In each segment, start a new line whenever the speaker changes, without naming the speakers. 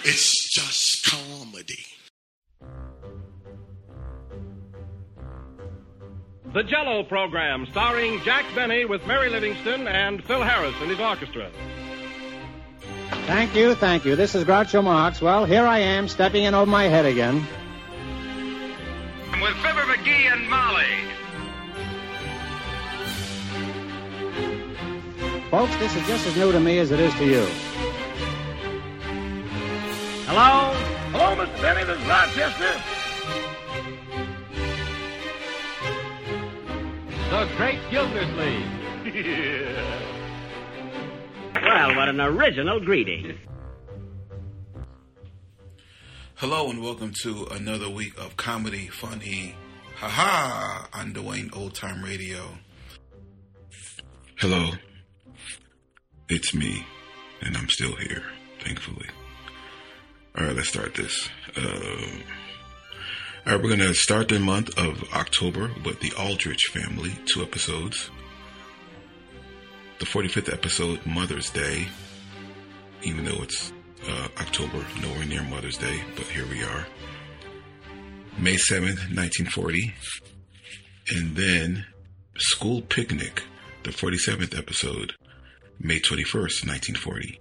It's just comedy.
The Jell-O Program, starring Jack Benny with Mary Livingston and Phil Harris and his orchestra.
Thank you. This is Groucho Marx. Well, here I am, stepping in over my head again.
With Fibber McGee and Molly.
Folks, this is just as new to me as it is to you.
Hello? Hello, Mr. Benny, this is Rochester.
The Great Gildersleeve.
Yeah.
Well, what an original greeting.
Hello and welcome to another week of comedy, funny, ha-ha, on Dwayne Old Time Radio. Hello, it's me, and I'm still here, thankfully. All right, let's start this. All right, we're going to start the month of October with the Aldrich Family, 2 episodes. The 45th episode, Mother's Day, even though it's October, nowhere near Mother's Day, but here we are. May 7th, 1940. And then School Picnic, the 47th episode, May 21st, 1940.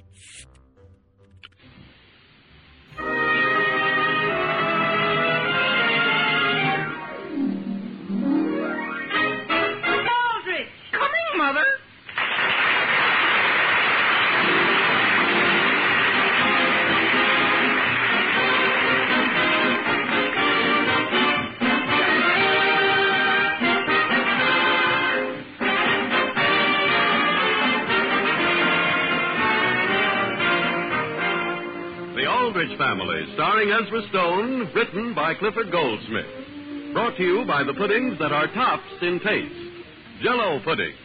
Aldrich! Coming, Mother!
Aldrich Family, starring Ezra Stone, written by Clifford Goldsmith. Brought to you by the puddings that are tops in taste. Jell-O pudding.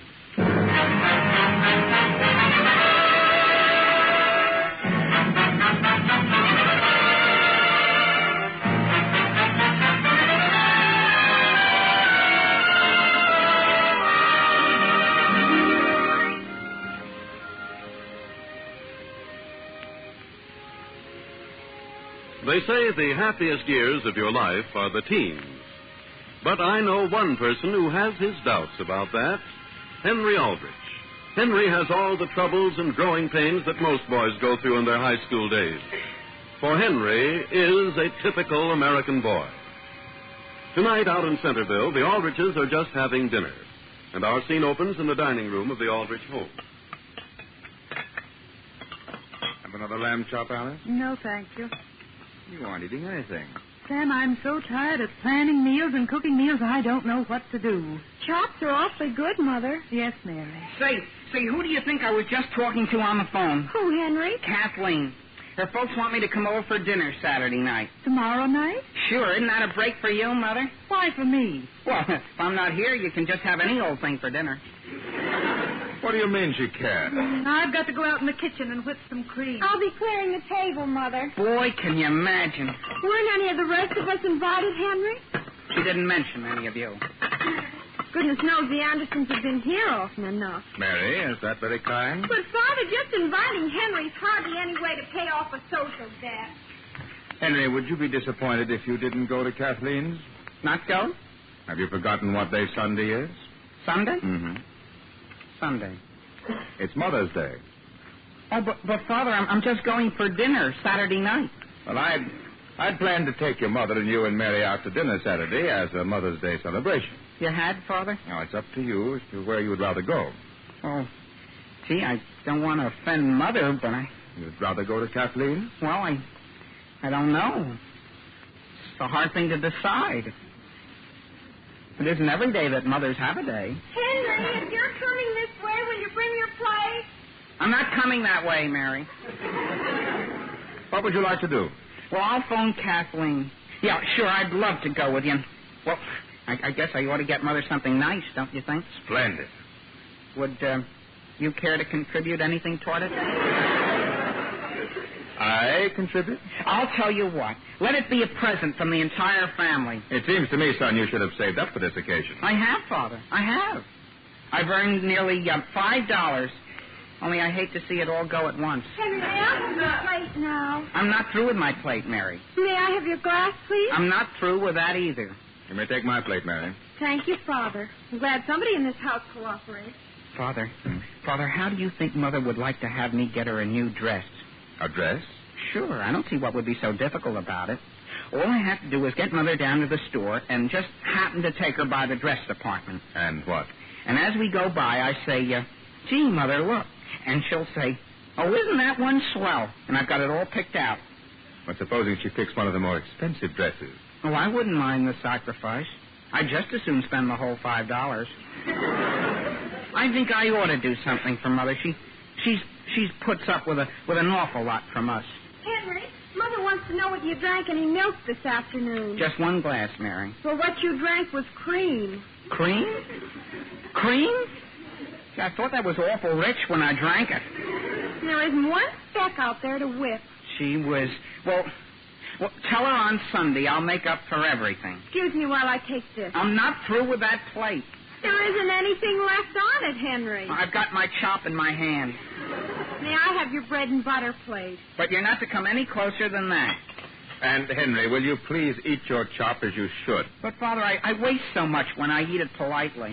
They say the happiest years of your life are the teens. But I know one person who has his doubts about that, Henry Aldrich. Henry has all the troubles and growing pains that most boys go through in their high school days. For Henry is a typical American boy. Tonight out in Centerville, the Aldriches are just having dinner. And our scene opens in the dining room of the Aldrich home.
Have another lamb chop, Alice?
No, thank you.
You aren't eating anything.
Sam, I'm so tired of planning meals and cooking meals, I don't know what to do.
Chops are awfully good, Mother.
Yes, Mary.
Say, who do you think I was just talking to on the phone?
Who, Henry?
Kathleen. Her folks want me to come over for dinner Saturday night.
Tomorrow night?
Sure, isn't that a break for you, Mother?
Why for me?
Well, if I'm not here, you can just have any old thing for dinner.
What do you mean she can't?
I've got to go out in the kitchen and whip some cream.
I'll be clearing the table, Mother.
Boy, can you imagine.
Weren't any of the rest of us invited, Henry?
She didn't mention any of you.
Goodness knows the Andersons have been here often enough.
Mary, is that very kind?
But, Father, just inviting Henry's hardly any way to pay off a social debt.
Henry, would you be disappointed if you didn't go to Kathleen's?
Not go?
Have you forgotten what day Sunday is?
Sunday?
Mm-hmm.
Sunday.
It's Mother's Day.
Oh, but Father, I'm just going for dinner Saturday night.
Well, I'd planned to take your mother and you and Mary out to dinner Saturday as a Mother's Day celebration.
You had, Father?
Now, it's up to you as to where you would rather go.
Oh, gee, I don't want to offend Mother, but
You'd rather go to Kathleen?
Well, I don't know. It's a hard thing to decide. It isn't every day that mothers have a day.
Henry, if you're coming this way, will you bring your plate?
I'm not coming that way, Mary.
What would you like to do?
Well, I'll phone Kathleen. Yeah, sure, I'd love to go with you. Well, I guess I ought to get Mother something nice, don't you think?
Splendid.
Would you care to contribute anything toward it?
I contribute?
I'll tell you what. Let it be a present from the entire family.
It seems to me, son, you should have saved up for this occasion.
I have, Father. I have. I've earned nearly $5. Only I hate to see it all go at once.
Henry, may I have your plate now?
I'm not through with my plate, Mary.
May I have your glass, please?
I'm not through with that either.
You may take my plate, Mary.
Thank you, Father. I'm glad somebody in this house cooperates.
Father, how do you think Mother would like to have me get her a new dress?
A dress?
Sure, I don't see what would be so difficult about it. All I have to do is get Mother down to the store and just happen to take her by the dress department.
And what?
And as we go by, I say, gee, Mother, look. And she'll say, oh, isn't that one swell? And I've got it all picked out.
But supposing she picks one of the more expensive dresses?
Oh, I wouldn't mind the sacrifice. I'd just as soon spend the whole $5. I think I ought to do something for Mother. She's puts up with an awful lot from us.
Henry, Mother wants to know what you drank any milk this afternoon.
Just one glass, Mary.
Well, what you drank was cream.
Cream? Cream? Gee, I thought that was awful rich when I drank it.
There isn't one speck out there to whip.
She was... Well, tell her on Sunday I'll make up for everything.
Excuse me while I take this.
I'm not through with that plate.
There isn't anything left on it, Henry.
I've got my chop in my hand.
May I have your bread and butter plate?
But you're not to come any closer than that.
And, Henry, will you please eat your chop as you should?
But, Father, I waste so much when I eat it politely.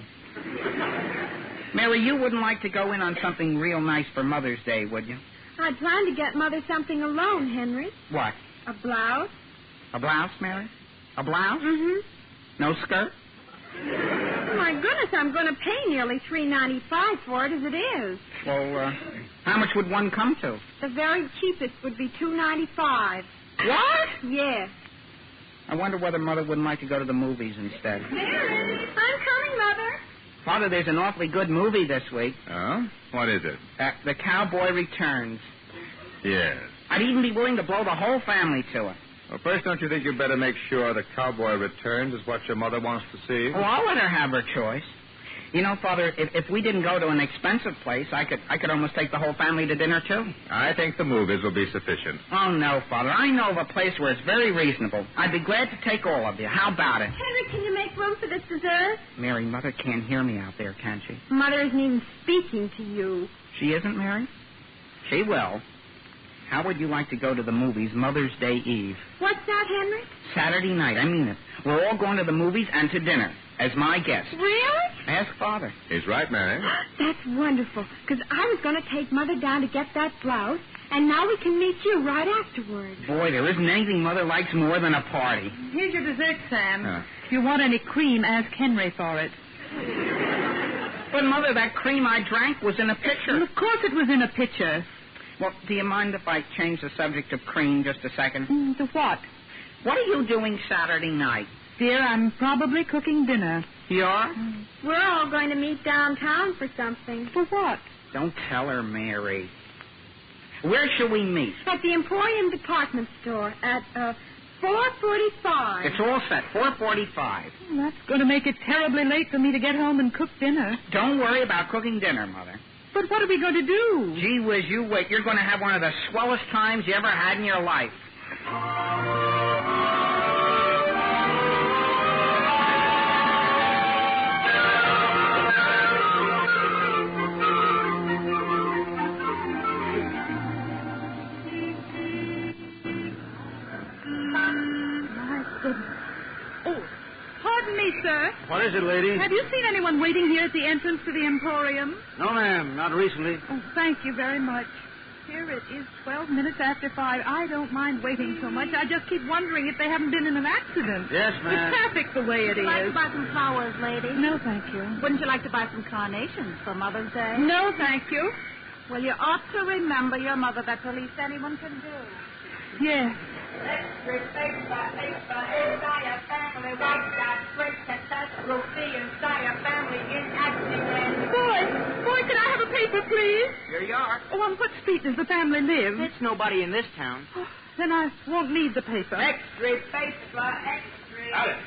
Mary, you wouldn't like to go in on something real nice for Mother's Day, would you?
I'd plan to get Mother something alone, Henry.
What?
A blouse.
A blouse, Mary? A blouse?
Mm-hmm.
No skirt?
My goodness, I'm going to pay nearly $3.95 for it as it is.
Well, how much would one come to?
The very cheapest would be $2.95.
What?
Yes.
I wonder whether Mother wouldn't like to go to the movies instead.
Mary, I'm coming, Mother.
Father, there's an awfully good movie this week.
Oh? What is it?
The Cowboy Returns.
Yes.
I'd even be willing to blow the whole family to it.
Well, first, don't you think you'd better make sure the Cowboy Returns is what your mother wants to see?
Oh, I'll let her have her choice. You know, Father, if we didn't go to an expensive place, I could almost take the whole family to dinner, too.
I think the movies will be sufficient.
Oh, no, Father. I know of a place where it's very reasonable. I'd be glad to take all of you. How about it?
Henry, can you make room for this dessert?
Mary, Mother can't hear me out there, can she?
Mother isn't even speaking to you.
She isn't, Mary? She will. How would you like to go to the movies Mother's Day Eve?
What's that, Henry?
Saturday night, I mean it. We're all going to the movies and to dinner, as my guest.
Really?
Ask Father.
He's right, Mary.
That's wonderful, because I was going to take Mother down to get that blouse, and now we can meet you right afterwards.
Boy, there isn't anything Mother likes more than a party.
Here's your dessert, Sam. If you want any cream, ask Henry for it.
But, Mother, that cream I drank was in a pitcher.
Well, of course it was in a pitcher.
Well, do you mind if I change the subject of cream just a second?
To what?
What are you doing Saturday night?
Dear, I'm probably cooking dinner.
You are?
We're all going to meet downtown for something.
For what?
Don't tell her, Mary. Where shall we meet?
At the Emporium Department Store at 4:45.
It's all set. 4:45.
Well, that's going to make it terribly late for me to get home and cook dinner.
Don't worry about cooking dinner, Mother.
But what are we going to do?
Gee whiz, you wait. You're going to have one of the swellest times you ever had in your life.
Pardon me, sir.
What is it, lady?
Have you seen anyone waiting here at the entrance to the Emporium?
No, ma'am, not recently.
Oh, thank you very much. Here it is, 12 minutes after 5. I don't mind waiting so much. I just keep wondering if they haven't been in an accident.
Yes, ma'am.
With traffic the way it
Would you like
is.
to buy some flowers, lady?
No, thank you.
Wouldn't you like to buy some carnations for Mother's Day?
No, thank you.
Well, you ought to remember your mother. That's the least anyone can do.
Yes.
Let's replace the entire family. What's that great catastrophe inside a family in accident?
Boy, can I have a paper, please?
Here you are.
Oh, on what street does the family live?
It's nobody in this town.
Oh, then I won't need the paper.
X-ray, face for X-ray.
Alice.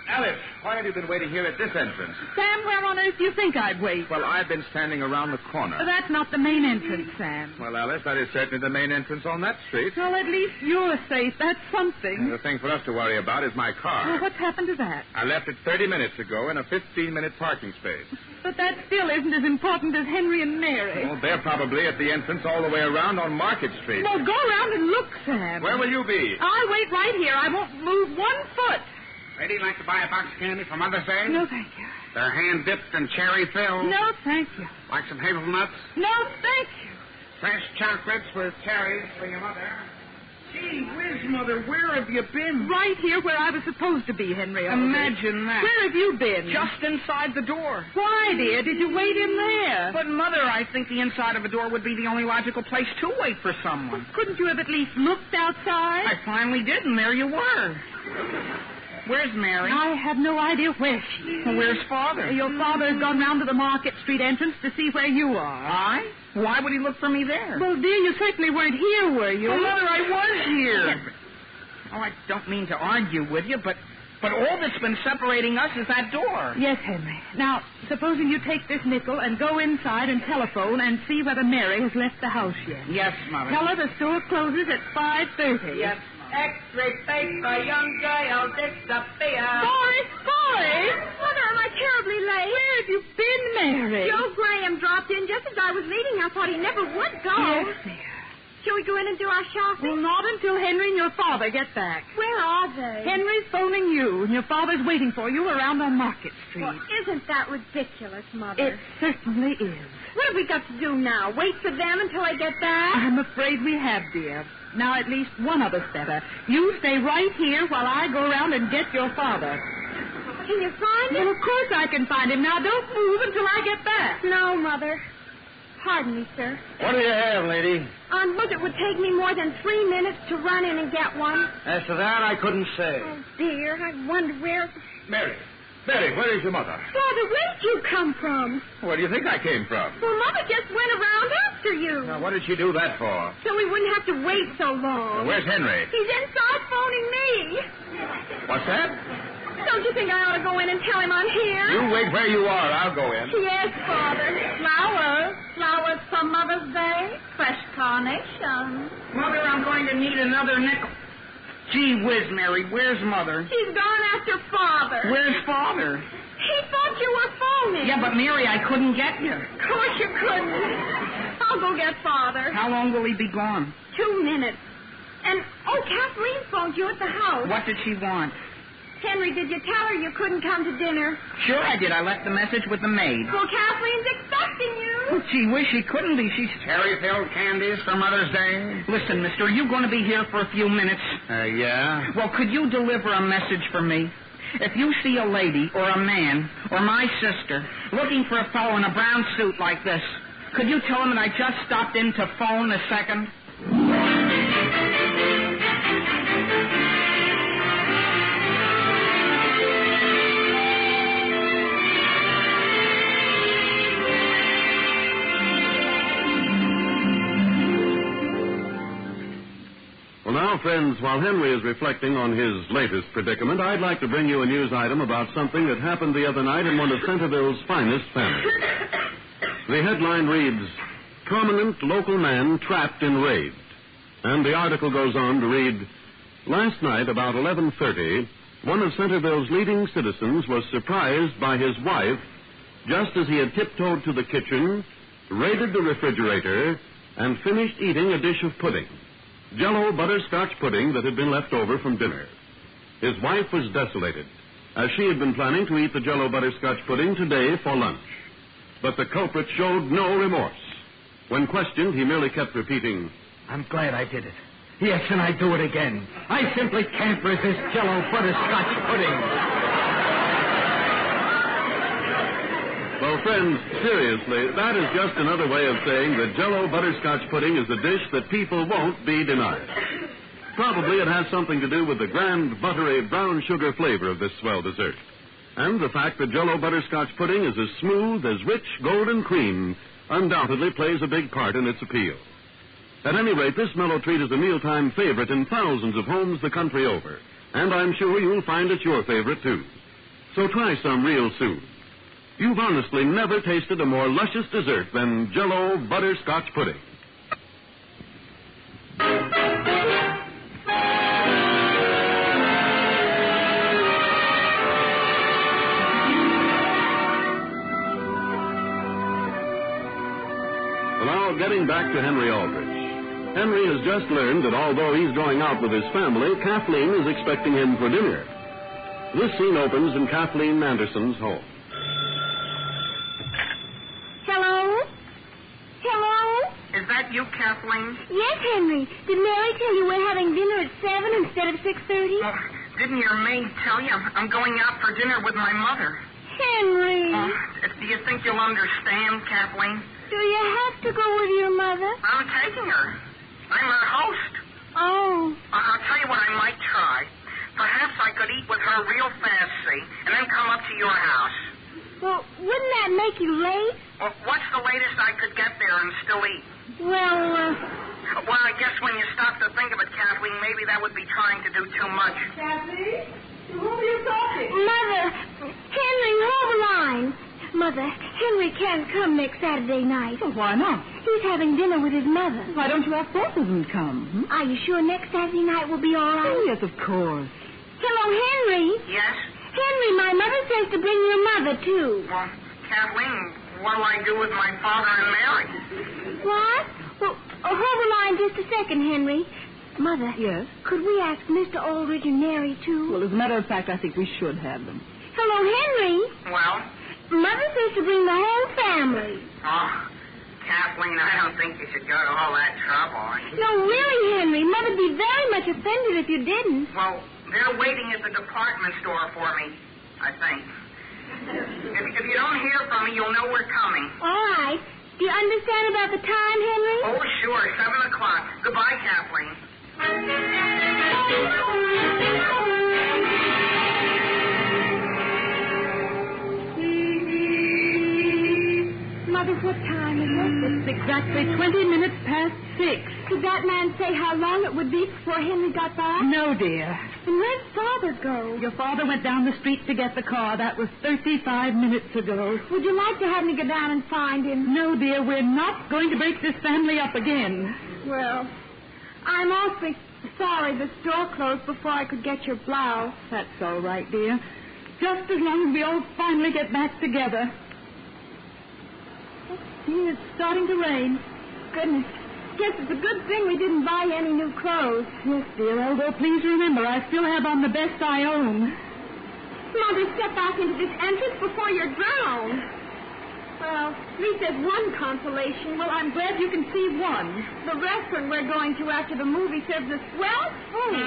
Alice, why have you been waiting here at this entrance?
Sam, where on earth do you think I'd wait?
Well, I've been standing around the corner.
That's not the main entrance, Sam.
Well, Alice, that is certainly the main entrance on that street.
Well, at least you're safe. That's something.
The thing for us to worry about is my car.
Well, what's happened to that?
I left it 30 minutes ago in a 15-minute parking space.
But that still isn't as important as Henry and Mary.
Well, they're probably at the entrance all the way around on Market Street.
Well, go around and look, Sam.
Where will you be?
I'll wait right here. I won't move 1 foot.
Lady, like to buy a box of candy for Mother's Day?
No, thank you.
They're hand-dipped and cherry-filled.
No, thank you.
Like some hazelnuts?
No, thank you.
Fresh chocolates with cherries for your mother.
Gee whiz, Mother, where have you been?
Right here where I was supposed to be, Henry.
Imagine that.
Where have you been?
Just inside the door.
Why, dear? Did you wait in there?
But, Mother, I think the inside of a door would be the only logical place to wait for someone.
Couldn't you have at least looked outside?
I finally did, and there you were. Where's Mary?
I have no idea where she is.
Well, where's Father?
Your father's gone round to the Market Street entrance to see where you are.
I? Why would he look for me there?
Well, dear, you certainly weren't here, were you?
Well, Mother, I was here. Oh, I don't mean to argue with you, but all that's been separating us is that door.
Yes, Henry. Now, supposing you take this nickel and go inside and telephone and see whether Mary has left the house yet.
Yes, Mother.
Tell her the store closes at 5:30.
Yes.
X-ray paper, young girl disappear.
Boris!
Mother, am I terribly late?
Where have you been, Mary?
Joe Graham dropped in just as I was leaving. I thought he never would go.
Yes, dear.
Shall we go in and do our shopping?
Well, not until Henry and your father get back.
Where are they?
Henry's phoning you, and your father's waiting for you around on Market Street.
Well, isn't that ridiculous, Mother?
It certainly is.
What have we got to do now? Wait for them until I get back?
I'm afraid we have, dear. Now, at least one of us better. You stay right here while I go around and get your father.
Can you find him?
Well, of course I can find him. Now, don't move until I get back.
No, Mother. Pardon me, sir.
What do you have, lady?
On hook, it would take me more than 3 minutes to run in and get one.
As to that, I couldn't say.
Oh, dear, I wonder where...
Mary, where is your mother?
Father, where did you come from?
Where do you think I came from?
Well, Mother just went around after you.
Now, what did she do that for?
So we wouldn't have to wait so long.
Where's Henry?
He's inside phoning me.
What's that?
Don't you think I ought to go in and tell him I'm here?
You wait where you are. I'll go in.
Yes, Father. Flowers for Mother's Day. Fresh carnations.
Mother, I'm going to need another nickel. Gee whiz, Mary, where's Mother?
She's gone after Father.
Where's Father?
He thought you were phoning.
Yeah, but Mary, I couldn't get you.
Of course you couldn't. I'll go get Father.
How long will he be gone?
2 minutes. And, Kathleen phoned you at the house.
What did she want?
Henry, did you tell her you couldn't come to dinner?
Sure I did. I left the message with the maid.
Well, Kathleen's expecting you.
Oh, gee whiz, she couldn't be. She's...
Cherry-filled candies for Mother's Day?
Listen, mister, are you going to be here for a few minutes?
Yeah.
Well, could you deliver a message for me? If you see a lady or a man or my sister looking for a fellow in a brown suit like this, could you tell him that I just stopped in to phone a second?
Well, now, friends, while Henry is reflecting on his latest predicament, I'd like to bring you a news item about something that happened the other night in one of Centerville's finest families. The headline reads, "Prominent Local Man Trapped in Raid." And the article goes on to read, "Last night, about 11:30, one of Centerville's leading citizens was surprised by his wife just as he had tiptoed to the kitchen, raided the refrigerator, and finished eating a dish of pudding. Jell-O butterscotch pudding that had been left over from dinner. His wife was desolated, as she had been planning to eat the Jell-O butterscotch pudding today for lunch. But the culprit showed no remorse. When questioned, he merely kept repeating,
I'm glad I did it. Yes, and I do it again. I simply can't resist Jell-O butterscotch pudding.
Well, friends, seriously, that is just another way of saying that Jell-O butterscotch pudding is a dish that people won't be denied. Probably it has something to do with the grand, buttery, brown sugar flavor of this swell dessert. And the fact that Jell-O butterscotch pudding is as smooth as rich golden cream undoubtedly plays a big part in its appeal. At any rate, this mellow treat is a mealtime favorite in thousands of homes the country over. And I'm sure you'll find it your favorite, too. So try some real soon. You've honestly never tasted a more luscious dessert than Jell-O butterscotch pudding. Now, getting back to Henry Aldrich. Henry has just learned that although he's going out with his family, Kathleen is expecting him for dinner. This scene opens in Kathleen Anderson's home.
Hello? Hello?
Is that you, Kathleen?
Yes, Henry. Did Mary tell you we're having dinner at 7 instead of 6:30?
Oh, didn't your maid tell you? I'm going out for dinner with my mother.
Henry.
Do you think you'll understand, Kathleen?
Do you have to go with your mother?
I'm taking her. I'm her host.
Oh.
I'll tell you what I might try. Perhaps I could eat with her real fast, see, and then come up to your house.
Well, wouldn't that make you late?
Well, what's the latest I could get there and still eat?
Well,
I guess when you stop to think of it, Kathleen, maybe that would be trying to do too much.
Kathleen? To whom are you talking?
Mother, Henry, hold the line. Mother, Henry can't come next Saturday night.
Well, why not?
He's having dinner with his mother.
Why don't you have both of them come?
Are you sure next Saturday night will be all right?
Oh, yes, of course.
Hello, Henry.
Yes?
Henry, my mother says to bring your mother, too.
Well, Kathleen, what'll I do with my father and Mary?
What? Well, hold the line just a second, Henry. Mother.
Yes?
Could we ask Mr. Aldrich and Mary, too?
Well, as a matter of fact, I think we should have them.
Hello, Henry.
Well?
Mother says to bring the whole family.
Oh, Kathleen, I don't think you should go to all that trouble.
No, really, Henry. Mother'd be very much offended if you didn't.
Well, they're waiting at the department store for me, I think. If you don't hear from me, you'll know we're coming.
All right. Do you understand about the time, Henry?
Oh, sure. 7 o'clock. Goodbye, Kathleen.
Mother, what time is it?
It's exactly 20 minutes past 6.
Did that man say how long it would be before Henry got back?
No, dear.
And where'd Father go?
Your father went down the street to get the car. That was 35 minutes ago.
Would you like to have me go down and find him?
No, dear, we're not going to break this family up again.
Well, I'm awfully sorry the store closed before I could get your blouse.
That's all right, dear. Just as long as we all finally get back together. It's starting to rain.
Goodness. Guess it's a good thing we didn't buy any new clothes.
Yes, dear, although please remember, I still have on the best I own.
Mother, step back into this entrance before you're drowned. Well, at least there's one consolation.
Well, I'm glad you can see one.
The restaurant we're going to after the movie serves a swell food.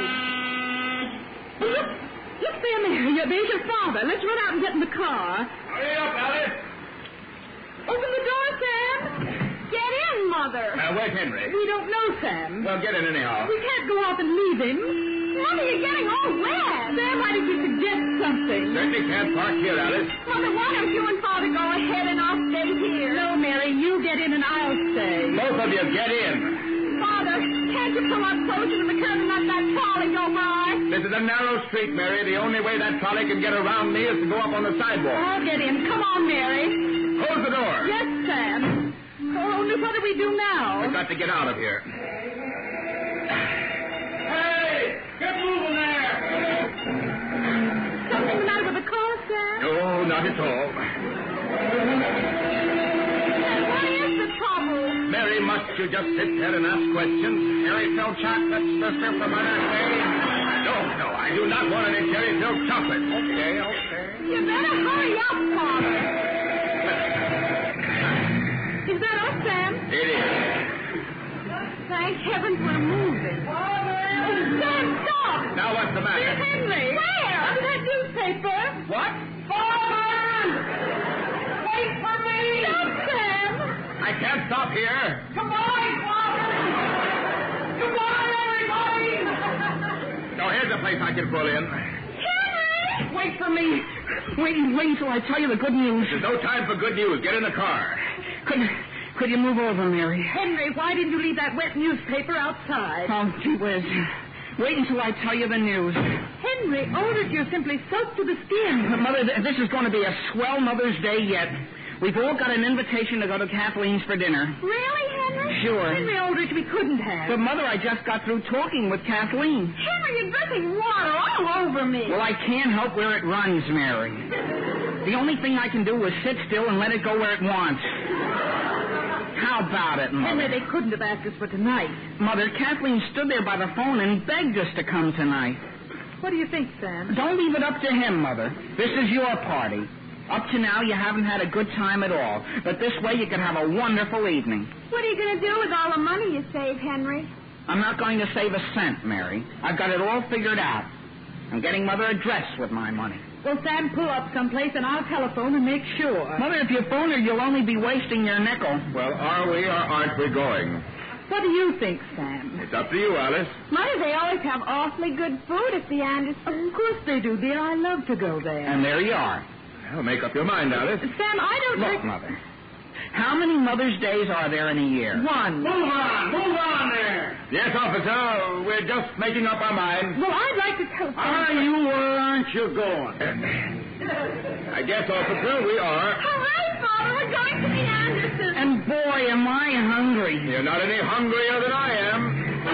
Look there, Mary. There's your father. Let's run out and get in the car.
Hurry up, Alice.
Open the door, Sam. Get in, Mother.
Where's Henry?
We don't know, Sam.
Well, get in anyhow.
We can't go off and leave him.
Mother, you're getting all wet.
Sam, why did you suggest something?
Certainly can't park here, Alice.
Mother, why don't you and Father go ahead and I'll stay here?
No, Mary, you get in and I'll stay.
Both of you, get in.
Father, can't you pull up closer to the curb and let that trolley go by?
This is a narrow street, Mary. The only way that trolley can get around me is to go up on the sidewalk.
I'll get in. Come on, Mary.
Close the door.
Yes, Sam. Oh, only what do we do now?
We've got to get out of here. Hey! Get moving there!
Something the matter with the car, Sam?
No, not at all.
What is the trouble?
Mary, must you just sit there and ask questions? Cherry-filled chocolate, sister, from another day? No, I do not want any cherry-filled chocolate. Okay.
You better hurry up, Father.
Is that us, Sam?
It is.
Thank heavens we're moving. Sam, stop!
Now what's the matter?
Henry!
Where?
Under that newspaper.
What?
Father! Wait for me!
Stop, Sam!
I can't stop here.
Goodbye, Father! Goodbye, everybody!
Now, here's a place I can pull in.
Henry!
Wait for me. Wait until I tell you the good news.
There's no time for good news. Get in the car.
Could you move over, Mary?
Henry, why didn't you leave that wet newspaper outside?
Oh, gee whiz.
Wait until I tell you the news.
Henry, Aldrich, you're simply soaked to the skin.
Mother, this is going to be a swell Mother's Day yet. We've all got an invitation to go to Kathleen's for dinner.
Really, Henry?
Sure.
Henry Aldrich, we couldn't have.
But, Mother, I just got through talking with Kathleen.
Henry, you're dripping water all over me.
Well, I can't help where it runs, Mary. The only thing I can do is sit still and let it go where it wants. How about it, Mother?
Henry, they couldn't have asked us for tonight.
Mother, Kathleen stood there by the phone and begged us to come tonight.
What do you think, Sam?
Don't leave it up to him, Mother. This is your party. Up to now, you haven't had a good time at all. But this way, you can have a wonderful evening.
What are you going to do with all the money you save, Henry?
I'm not going to save a cent, Mary. I've got it all figured out. I'm getting Mother a dress with my money.
Well, Sam, pull up someplace and I'll telephone and make sure.
Mother, if you phone her, you'll only be wasting your nickel.
Well, are we or aren't we going?
What do you think, Sam?
It's up to you, Alice.
Mother, they always have awfully good food at the Andersons.
Of course they do, dear. I love to go there.
And there you are.
Well, make up your mind, Alice.
Sam, I don't
Look,
think...
Mother, how many Mother's Days are there in a year?
One.
Move on there. Yes, officer, we're just making up our minds.
Well, I'd like to tell Sam...
Are you or aren't you going? I guess, officer, we are.
Hooray, Father, we're going to the Andersons.
And boy, am I hungry.
You're not any hungrier than I am.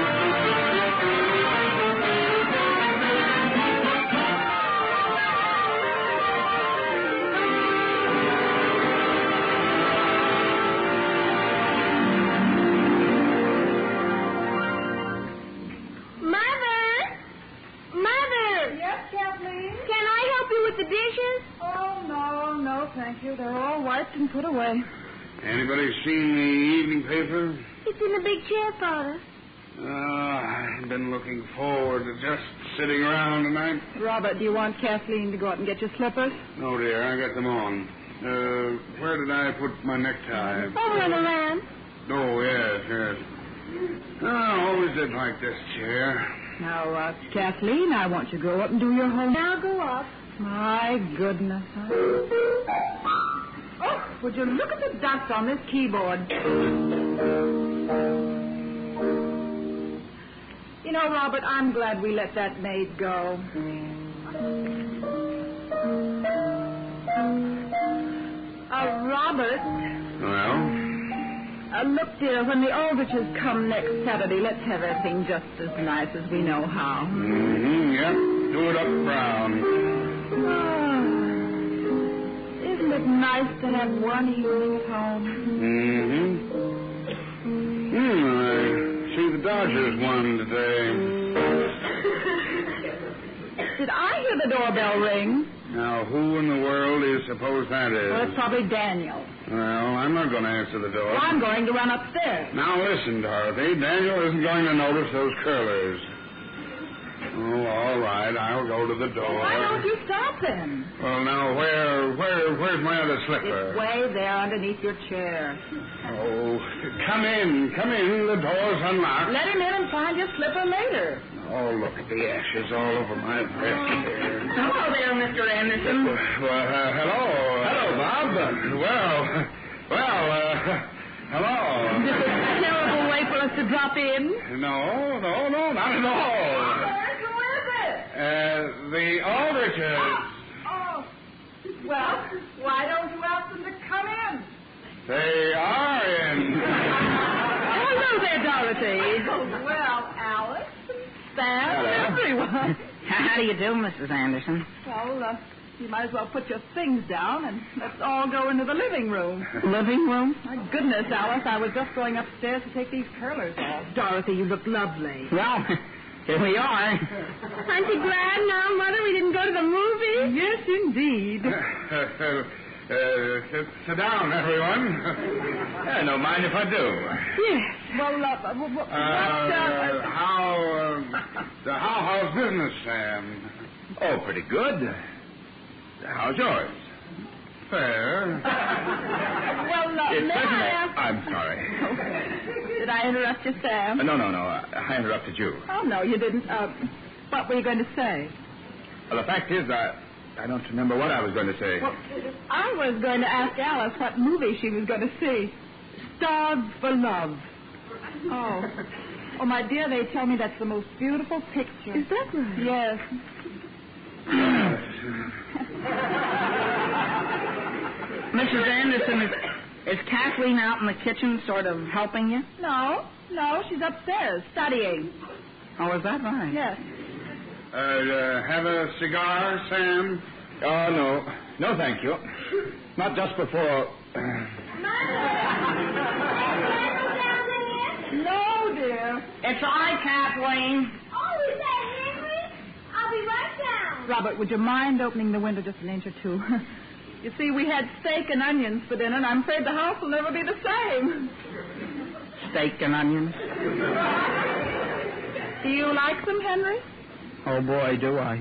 The dishes?
Oh, no, thank you. They're all wiped and put away.
Anybody seen the evening paper?
It's in the big chair, Father.
I've been looking forward to just sitting around tonight.
Robert, do you want Kathleen to go out and get your slippers?
No, dear, I got them on. Where did I put my necktie?
Over in the lamp.
Oh, yes. I always did like this chair.
Now, Kathleen, I want you to go up and do your homework.
Now go up.
My goodness. Oh, would you look at the dust on this keyboard? You know, Robert, I'm glad we let that maid go. Robert.
Well?
Look, dear, when the Aldriches come next Saturday, let's have everything just as nice as we know how.
Mm-hmm, yep. Do it up brown.
Oh, isn't it nice to have one evening at home?
I see the Dodgers won today.
Did I hear the doorbell ring?
Now, who in the world do you suppose that is?
Well, it's probably Daniel.
Well, I'm not going to answer the door.
Well, I'm going to run upstairs.
Now, listen, Dorothy. Daniel isn't going to notice those curlers. Oh, all right. I'll go to the door.
Well, why don't you stop then?
Well, now, where's my other slipper?
It's way there underneath your chair.
Oh, come in. The door's unlocked.
Let him in and find your slipper later.
Oh, look at the ashes all over my vest here.
Hello there, Mr. Anderson.
Well, hello. Hello, Bob. Hello.
Is this a terrible way for us to drop in?
No, not at all.
Who is it?
The Aldriches.
Oh. Well, why don't you ask them to come in?
They are in.
Hello there, Dorothy. Oh, well, Alice, Sam, everyone.
How do you do, Mrs. Anderson?
Well, you might as well put your things down and let's all go into the living room.
Living room?
My goodness, Alice, I was just going upstairs to take these curlers off. Dorothy, you look lovely.
Well, here we are.
Aren't you glad now, Mother, we didn't go to the movies?
Yes, indeed.
Sit down, everyone. Don't mind if I do.
Yes. Well,
how's business, Sam? Oh, pretty good. How's yours? Fair.
Well, may I ask...
I'm sorry.
Did I interrupt you, Sam?
No. I interrupted you.
Oh, no, you didn't. What were you going to say?
Well, the fact is, I don't remember what I was going to say.
Well, I was going to ask Alice what movie she was going to see. Starved for Love. Oh. Oh, my dear, they tell me that's the most beautiful picture.
Is that right?
Yes.
Mrs. Anderson, is Kathleen out in the kitchen sort of helping you?
No, she's upstairs studying.
Oh, is that right?
Yes.
Have a cigar, Sam?
Oh, no. No, thank you. Not just before...
No, dear.
It's I, Kathleen.
Oh, is that Henry? I'll be right down.
Robert, would you mind opening the window just an inch or two? You see, we had steak and onions for dinner, and I'm afraid the house will never be the same.
Steak and onions?
Do you like them, Henry?
Oh, boy, do I.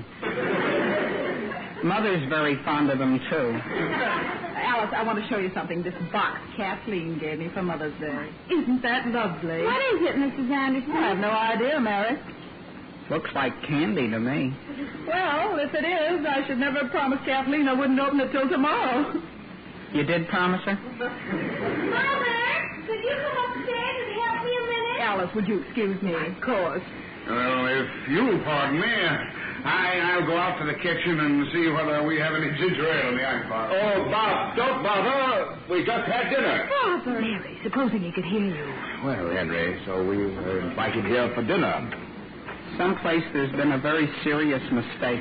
Mother's very fond of them, too.
Alice, I want to show you something. This box Kathleen gave me for Mother's Day. Isn't that lovely?
What is it, Mrs. Anderson?
I have no idea, Mary.
Looks like candy to me.
Well, if it is, I should never have promised Kathleen I wouldn't open it till tomorrow.
You did promise her?
Mother, could you come upstairs and help me a minute?
Alice, would you excuse me? Of course.
Well, if you'll pardon me, I'll go out to the kitchen and see whether we have any ginger ale in the icebox.
Oh, Bob, don't bother. We just had dinner.
Father. Mary, supposing he could hear you.
Well, Henry, so we were invited here for dinner.
Someplace there's been a very serious mistake.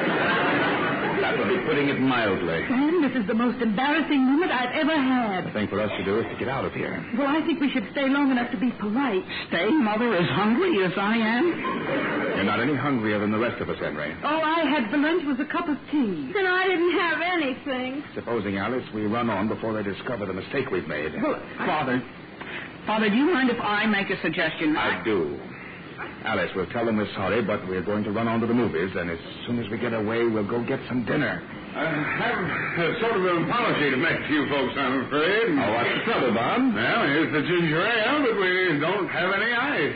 That would be putting it mildly.
Sam, this is the most embarrassing moment I've ever had.
The thing for us to do is to get out of here.
Well, I think we should stay long enough to be polite.
Stay, Mother, as hungry as I am?
You're not any hungrier than the rest of us, Henry.
All I had for lunch was a cup of tea.
Then I didn't have anything.
Supposing, Alice, we run on before they discover the mistake we've made.
Well, Father, do you mind if I make a suggestion?
I do. Alice, we'll tell them we're sorry, but we're going to run on to the movies, and as soon as we get away, we'll go get some dinner.
I have sort of an apology to make to you folks, I'm afraid.
Oh, what's the trouble, Bob?
Well, here's the ginger ale, but we don't have any ice.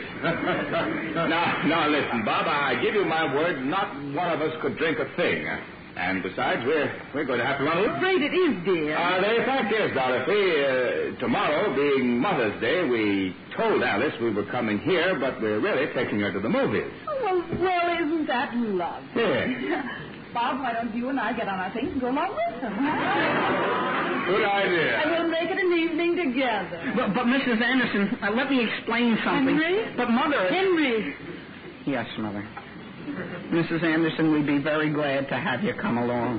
Now, listen, Bob, I give you my word, not one of us could drink a thing. And besides, we're going to have to run a little.
I'm afraid it is, dear.
The fact is, Dorothy, tomorrow being Mother's Day, we told Alice we were coming here, but we're really taking her to the movies.
Oh, well, isn't that lovely?
Yes.
Bob, why don't you and I get on our things and go along with them, huh?
Good idea.
And we'll make it an evening together.
But Mrs. Anderson, let me explain something.
Henry?
But, Mother...
Henry!
Yes, Mother. Mrs. Anderson, we'd be very glad to have you come along.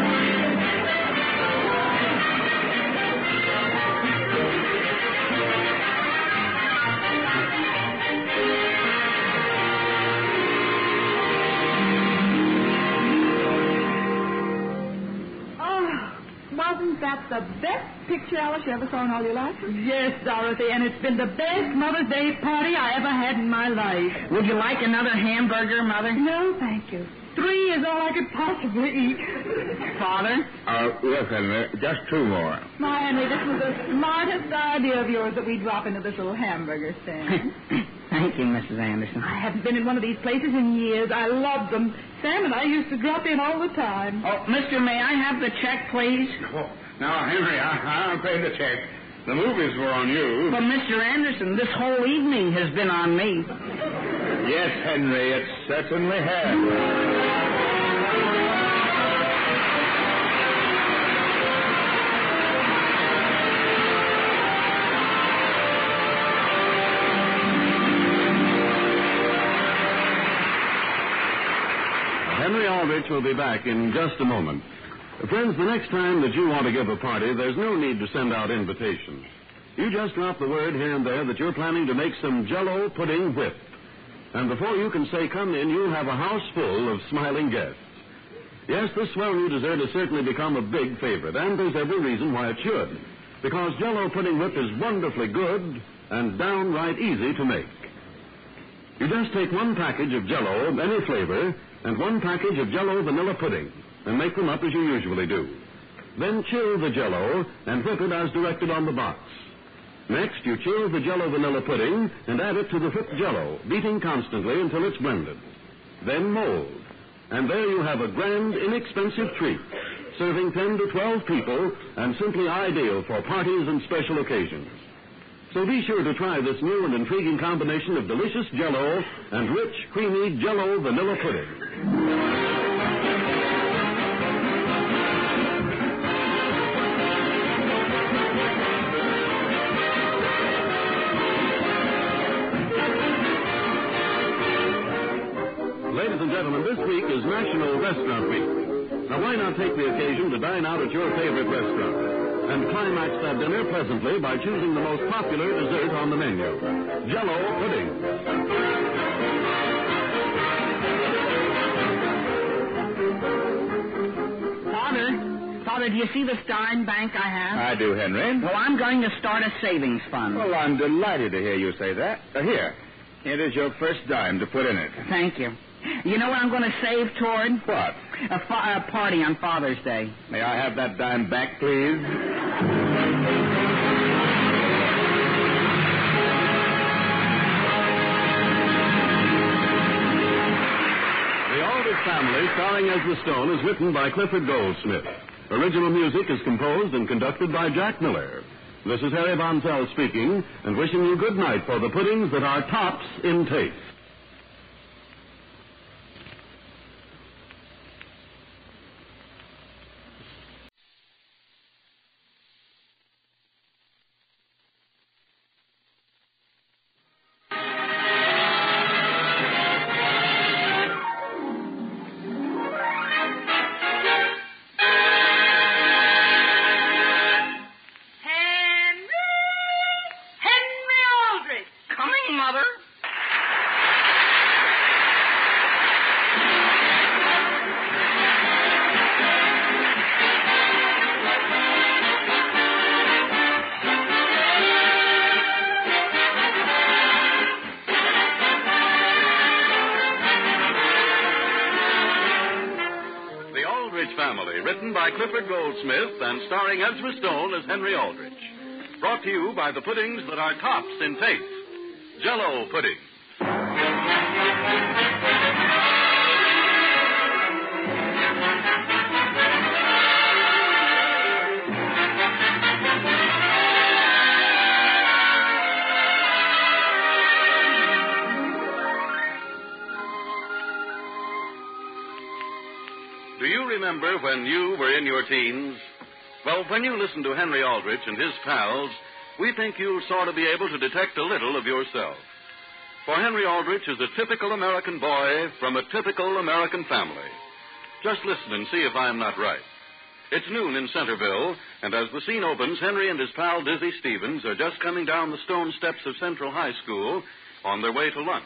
Wasn't that the best picture, Alice, you ever saw in all your life? Yes, Dorothy, and it's been the best Mother's Day party I ever had in my life.
Would you like another hamburger, Mother?
No, thank you. 3 is all I could possibly eat.
Father?
Yes, Henry, just 2 more.
My Henry, this was the smartest idea of yours that we drop into this little hamburger stand.
Thank you, Mrs. Anderson.
I haven't been in one of these places in years. I love them. Sam and I used to drop in all the time.
Oh, Mister, may I have the check, please?
Oh, now, Henry, I'll pay the check. The movies were on you.
But, Mr. Anderson, this whole evening has been on me.
Yes, Henry, it certainly has.
Henry Aldrich will be back in just a moment. Friends, the next time that you want to give a party, there's no need to send out invitations. You just drop the word here and there that you're planning to make some Jell-O pudding whip. And before you can say come in, you'll have a house full of smiling guests. Yes, this swell new dessert has certainly become a big favorite, and there's every reason why it should. Because Jell-O pudding whip is wonderfully good and downright easy to make. You just take 1 package of Jell-O, any flavor, and 1 package of Jell-O vanilla pudding, and make them up as you usually do. Then chill the Jell-O and whip it as directed on the box. Next, you chill the Jell-O vanilla pudding and add it to the whipped Jell-O, beating constantly until it's blended. Then mold. And there you have a grand, inexpensive treat, serving 10 to 12 people and simply ideal for parties and special occasions. So be sure to try this new and intriguing combination of delicious Jell-O and rich, creamy Jell-O vanilla pudding. Ladies and gentlemen, this week is National Restaurant Week. Now, why not take the occasion to dine out at your favorite restaurant and climax that dinner pleasantly by choosing the most popular dessert on the menu, Jell-O pudding.
Father, do you see this dime bank I have?
I do, Henry.
Well, I'm going to start a savings fund.
Well, I'm delighted to hear you say that. Here. It is your first dime to put in it.
Thank you. You know what I'm going to save toward?
What?
A party on Father's Day.
May I have that dime back, please?
The Aldrich Family, starring Ezra Stone, is written by Clifford Goldsmith. Original music is composed and conducted by Jack Miller. This is Harry Von Zell speaking and wishing you good night for the puddings that are tops in taste. Family, written by Clifford Goldsmith and starring Ezra Stone as Henry Aldrich. Brought to you by the puddings that are tops in taste. Jell-O pudding. Do you remember when you were in your teens? Well, when you listen to Henry Aldrich and his pals, we think you'll sort of be able to detect a little of yourself. For Henry Aldrich is a typical American boy from a typical American family. Just listen and see if I'm not right. It's noon in Centerville, and as the scene opens, Henry and his pal Dizzy Stevens are just coming down the stone steps of Central High School on their way to lunch.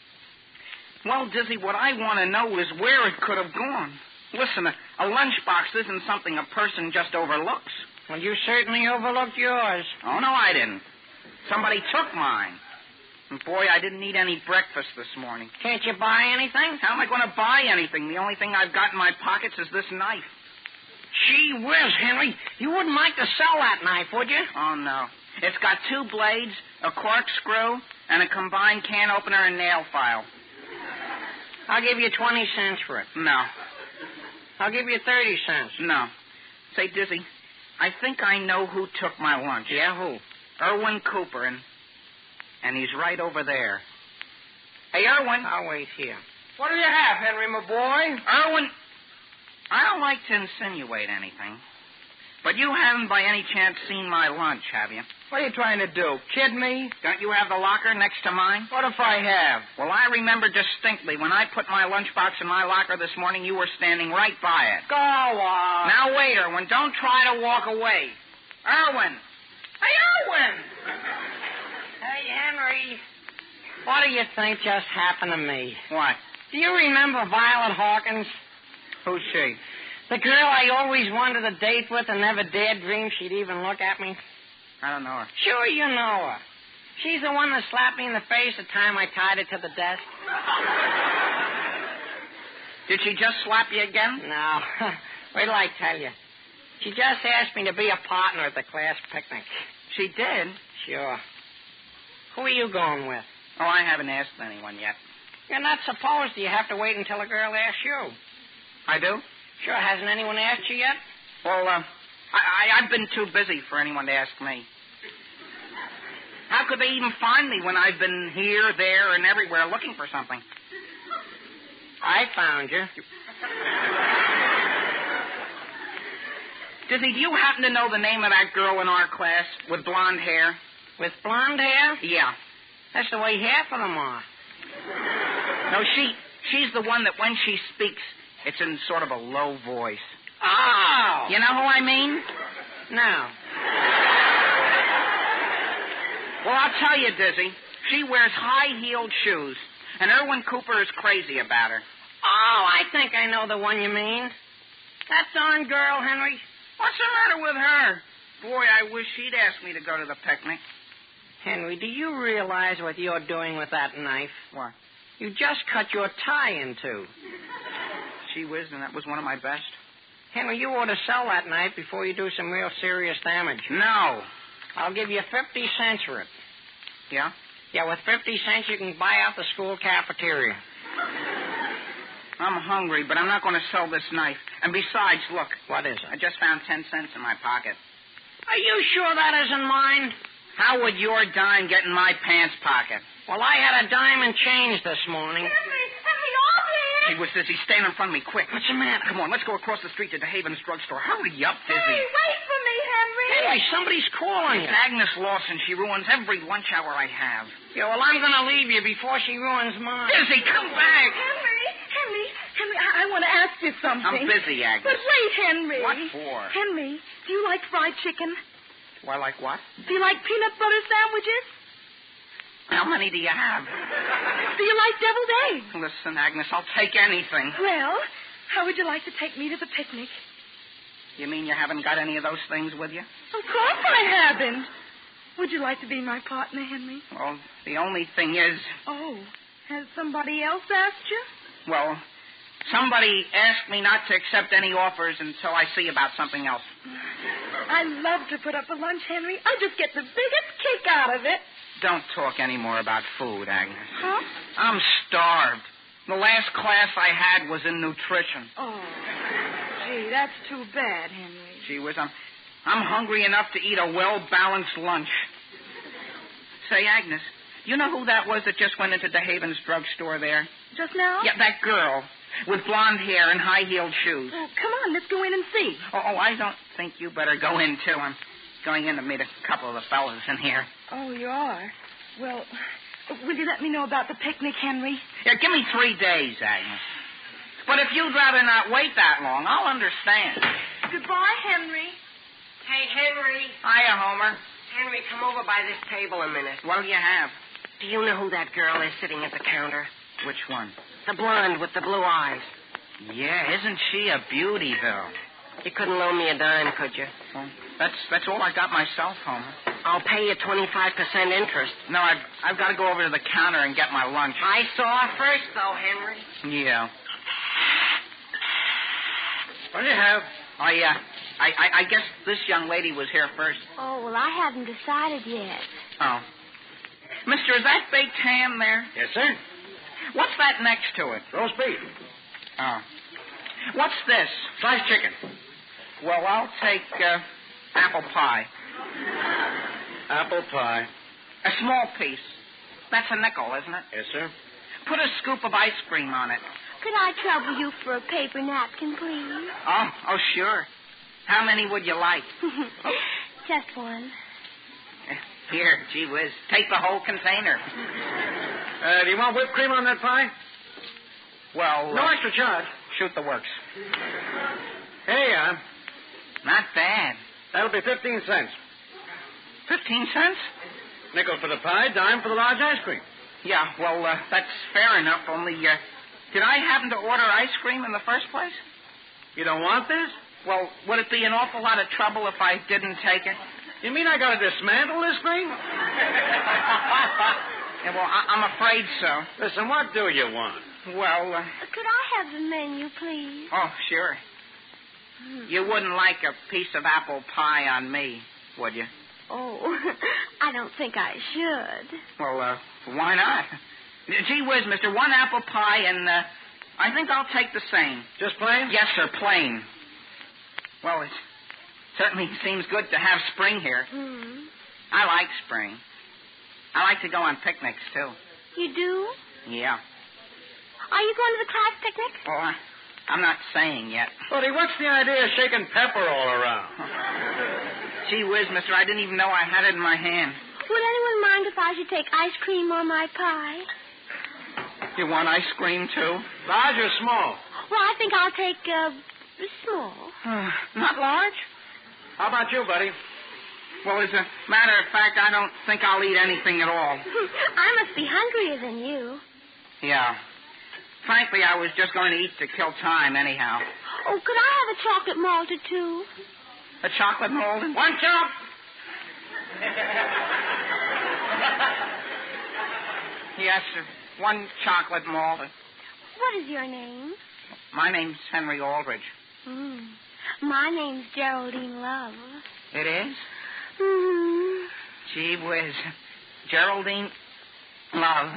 Well, Dizzy, what I want to know is where it could have gone. Listen, a lunchbox isn't something a person just overlooks.
Well, you certainly overlooked yours.
Oh, no, I didn't. Somebody took mine. And boy, I didn't eat any breakfast this morning.
Can't you buy anything?
How am I going to buy anything? The only thing I've got in my pockets is this knife.
Gee whiz, Henry. You wouldn't like to sell that knife, would you?
Oh, no. It's got 2 blades, a corkscrew, and a combined can opener and nail file.
I'll give you 20 cents for it.
No.
I'll give you 30 cents.
No. Say, Dizzy, I think I know who took my lunch.
Yeah, who?
Irwin Cooper, and he's right over there. Hey, Irwin.
I'll wait here.
What do you have, Henry, my boy? Irwin, I don't like to insinuate anything, but you haven't by any chance seen my lunch, have you?
What are you trying to do? Kid me?
Don't you have the locker next to mine?
What if I have?
Well, I remember distinctly when I put my lunchbox in my locker this morning, you were standing right by it.
Go on.
Now, wait, Irwin. Don't try to walk away. Irwin. Hey, Irwin!
Hey, Henry. What do you think just happened to me?
What?
Do you remember Violet Hawkins?
Who's she?
The girl I always wanted a date with and never dared dream she'd even look at me?
I don't know her.
Sure you know her. She's the one that slapped me in the face the time I tied her to the desk.
Did she just slap you again?
No. Wait till I tell you. She just asked me to be a partner at the class picnic.
She did?
Sure. Who are you going with?
Oh, I haven't asked anyone yet.
You're not supposed to. You have to wait until a girl asks you.
I do?
Sure. Hasn't anyone asked you yet?
Well, I've been too busy for anyone to ask me. How could they even find me when I've been here, there, and everywhere looking for something?
I found you.
Dizzy, do you happen to know the name of that girl in our class with blonde hair?
With blonde hair?
Yeah.
That's the way half of them are.
No, she's the one that when she speaks, it's in sort of a low voice.
Oh!
You know who I mean?
No.
Well, I'll tell you, Dizzy. She wears high-heeled shoes, and Erwin Cooper is crazy about her.
Oh, I think I know the one you mean. That darn girl, Henry.
What's the matter with her? Boy, I wish she'd asked me to go to the picnic.
Henry, do you realize what you're doing with that knife?
What?
You just cut your tie in two.
Gee whiz, and that was one of my best.
Henry, you ought to sell that knife before you do some real serious damage.
No.
I'll give you 50 cents for it.
Yeah?
Yeah, with 50 cents you can buy out the school cafeteria.
I'm hungry, but I'm not going to sell this knife. And besides, look.
What is it?
I just found 10 cents in my pocket.
Are you sure that isn't mine?
How would your dime get in my pants pocket?
Well, I had a dime and change this morning.
Henry, all there.
He was Dizzy. Stand in front of me, quick.
What's the matter?
Come on, let's go across the street to DeHaven's drugstore. Hurry up, Dizzy.
Hey, wait for me, Henry.
Hey, somebody's calling
It's
you.
Agnes Lawson. She ruins every lunch hour I have.
Yeah, well, I'm going to leave you before she ruins mine.
Dizzy, come back.
Henry, I want to ask you something.
I'm busy, Agnes.
But wait, Henry.
What for?
Henry, do you like fried chicken?
Do I like what?
Do you like peanut butter sandwiches?
How many do you have?
Do you like deviled eggs?
Listen, Agnes, I'll take anything.
Well, how would you like to take me to the picnic?
You mean you haven't got any of those things with you?
Of course I haven't. Would you like to be my partner, Henry?
Well, the only thing is...
Oh, has somebody else asked you?
Well, somebody asked me not to accept any offers until I see about something else.
I love to put up a lunch, Henry. I just get the biggest kick out of it.
Don't talk any more about food, Agnes.
Huh?
I'm starved. The last class I had was in nutrition.
Oh, gee, that's too bad, Henry.
Gee whiz, I'm hungry enough to eat a well-balanced lunch. Say, Agnes, you know who that was that just went into DeHaven's drugstore there?
Just now?
Yeah, that girl with blonde hair and high-heeled shoes.
Oh, come on, let's go in and see.
Oh, I don't think you better go in, too. I'm going in to meet a couple of the fellas in here.
Oh, you are? Well, will you let me know about the picnic, Henry?
Yeah, give me 3 days, Agnes. But if you'd rather not wait that long, I'll understand.
Goodbye, Henry.
Hey, Henry.
Hiya, Homer.
Henry, come over by this table a minute.
What'll you have?
Do you know who that girl is sitting at the counter?
Which one?
The blonde with the blue eyes.
Yeah, isn't she a beauty, though?
You couldn't loan me a dime, could you?
Well, that's all I got myself, Homer.
I'll pay you 25% interest.
No, I've got to go over to the counter and get my lunch.
I saw her first, though, Henry.
Yeah.
What do you have?
Oh, yeah. I guess this young lady was here first.
Oh, well, I haven't decided yet.
Oh. Mister, is that baked ham there?
Yes, sir.
What's that next to it?
Roast beef.
Oh. What's this?
Sliced chicken.
Well, I'll take apple pie.
Apple pie.
A small piece. That's a nickel, isn't it?
Yes, sir.
Put a scoop of ice cream on it.
Could I trouble you for a paper napkin, please?
Oh, sure. How many would you like?
Just one.
Here, gee whiz. Take the whole container.
Do you want whipped cream on that pie?
Well,
No extra charge.
shoot the works.
Here you are.
Not bad.
That'll be 15 cents.
15 cents?
Nickel for the pie, dime for the large ice cream.
Yeah, well, that's fair enough, only, did I happen to order ice cream in the first place?
You don't want this?
Well, would it be an awful lot of trouble if I didn't take it?
You mean I gotta dismantle this thing?
Yeah, well, I'm afraid so.
Listen, what do you want?
Well,
Could I have the menu, please?
oh, sure. You wouldn't like a piece of apple pie on me, would you?
Oh, I don't think I should.
Well, why not? Gee whiz, mister, one apple pie and, I think I'll take the same.
Just plain?
Yes, sir, plain. Well, it certainly seems good to have spring here.
Hmm.
I like spring. I like to go on picnics, too.
You do?
Yeah.
Are you going to the class picnic?
Well, I'm not saying yet.
Buddy, what's the idea of shaking pepper all around?
Gee whiz, mister, I didn't even know I had it in my hand.
Would anyone mind if I should take ice cream on my pie?
You want ice cream, too?
Large or small?
Well, I think I'll take small.
Not large?
How about you, buddy?
Well, as a matter of fact, I don't think I'll eat anything at all.
I must be hungrier than you.
Yeah. Frankly, I was just going to eat to kill time anyhow.
Oh, could I have a chocolate malted, too?
A chocolate mold?
One chop.
Yes, sir. One chocolate malt.
What is your name?
My name's Henry Aldrich.
My name's Geraldine Love.
It is?
Mm-hmm.
Gee whiz. Geraldine Love.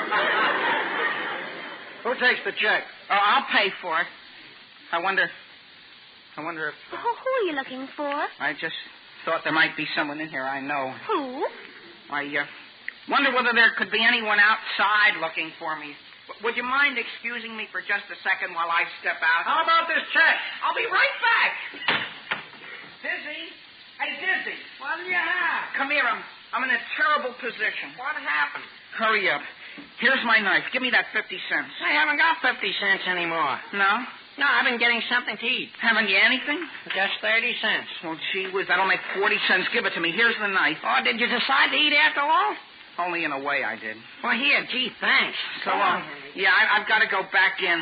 Who takes the check?
Oh, I'll pay for it. I wonder if...
Who are you looking for?
I just thought there might be someone in here I know.
Who?
I wonder whether there could be anyone outside looking for me. Would you mind excusing me for just a second while I step out?
How about this check?
I'll be right back. Dizzy? Hey, Dizzy.
What do you have?
Come here. I'm in a terrible position.
What happened?
Hurry up. Here's my knife. Give me that 50 cents.
I haven't got 50 cents anymore.
No?
No, I've been getting something to eat.
Haven't you anything?
Just 30 cents.
Well, gee whiz, that'll make 40 cents. Give it to me. Here's the knife.
Oh, did you decide to eat after all?
Only in a way I did.
Well, here, gee, thanks.
So long. Yeah, I've got to go back in.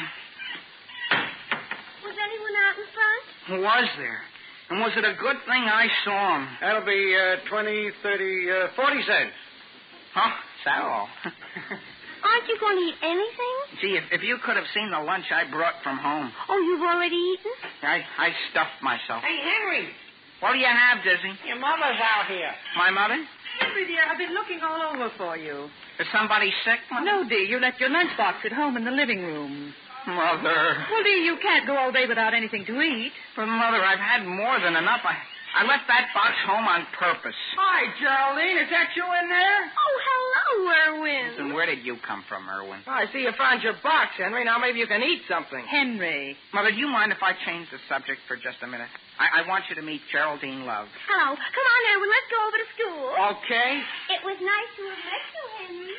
Was anyone out in front?
Was there? And was it a good thing I saw him?
That'll be 20, 30, 40 cents.
Huh? Is that all?
Aren't you going to eat anything?
Gee, if you could have seen the lunch I brought from home.
Oh, you've already eaten?
I stuffed myself.
Hey, Henry.
What do you have, Dizzy?
Your mother's out here.
My mother?
Henry, dear, I've been looking all over for you.
Is somebody sick, Mother?
No, dear, you left your lunchbox at home in the living room.
Mother.
Well, dear, you can't go all day without anything to eat.
But, Mother, I've had more than enough. I left that box home on purpose.
Hi, Geraldine. Is that you in there?
Oh, hello, Erwin.
And where did you come from, Erwin?
Oh, I see you found your box, Henry. Now maybe you can eat something.
Henry.
Mother, do you mind if I change the subject for just a minute? I want you to meet Geraldine Love.
Hello. Come on, Erwin. Let's go over to school.
Okay.
It was nice to have met you, Henry.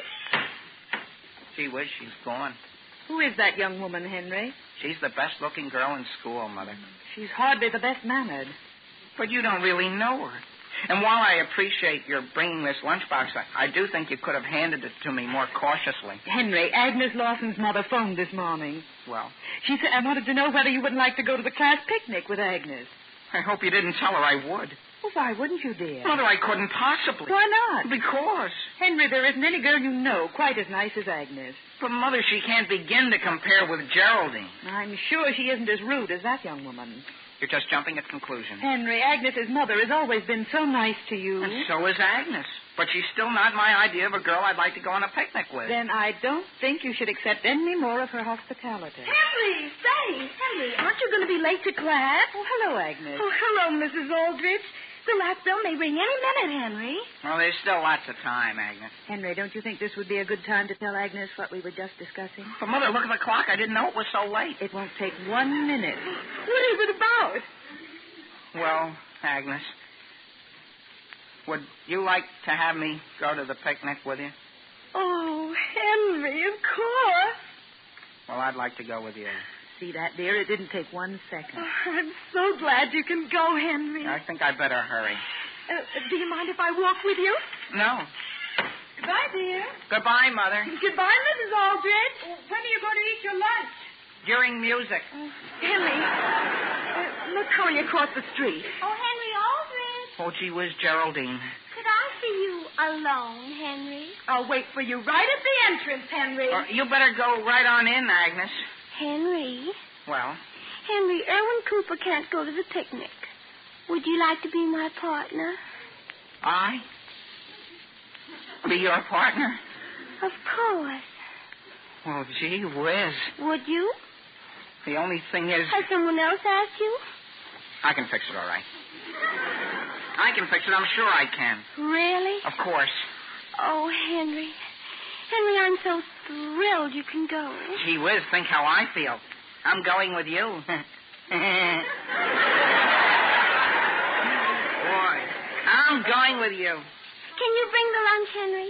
Gee whiz, she's gone.
Who is that young woman, Henry?
She's the best-looking girl in school, Mother.
She's hardly the best mannered.
But you don't really know her. And while I appreciate your bringing this lunchbox, I do think you could have handed it to me more cautiously.
Henry, Agnes Lawson's mother phoned this morning.
Well?
She said I wanted to know whether you wouldn't like to go to the class picnic with Agnes.
I hope you didn't tell her I would.
Well, why wouldn't you, dear?
Mother, I couldn't possibly.
Why not?
Because.
Henry, there isn't any girl you know quite as nice as Agnes.
But, Mother, she can't begin to compare with Geraldine.
I'm sure she isn't as rude as that young woman.
You're just jumping at conclusions.
Henry, Agnes's mother has always been so nice to you.
And so is Agnes. But she's still not my idea of a girl I'd like to go on a picnic with.
Then I don't think you should accept any more of her hospitality.
Henry, say, Henry, aren't you going to be late to class?
Oh, hello, Agnes.
Oh, hello, Mrs. Aldrich. The last bell may ring any minute, Henry.
Well, there's still lots of time, Agnes.
Henry, don't you think this would be a good time to tell Agnes what we were just discussing?
But, Mother, look at the clock. I didn't know it was so late.
It won't take 1 minute.
What is it about?
Well, Agnes, would you like to have me go to the picnic with you?
Oh, Henry, of course.
Well, I'd like to go with you.
See that, dear? It didn't take 1 second.
Oh, I'm so glad you can go, Henry.
I think I'd better hurry.
Do you mind if I walk with you?
No.
Goodbye, dear.
Goodbye, Mother.
Goodbye, Mrs. Aldrich.
When are you going to eat your lunch?
During music.
Henry, let's hurry across the street. Oh, Henry Aldrich.
Oh, gee whiz, Geraldine.
Could I see you alone, Henry?
I'll wait for you right at the entrance, Henry.
You better go right on in, Agnes.
Henry?
Well?
Henry, Erwin Cooper can't go to the picnic. Would you like to be my partner?
I? Be your partner?
Of course.
Oh, gee whiz.
Would you?
The only thing is...
Has someone else asked you?
I can fix it, all right. I can fix it. I'm sure I can.
Really?
Of course.
Oh, Henry. Henry, I'm so thrilled you can go.
Gee whiz, think how I feel. I'm going with you. Boy, I'm going with you.
Can you bring the lunch, Henry?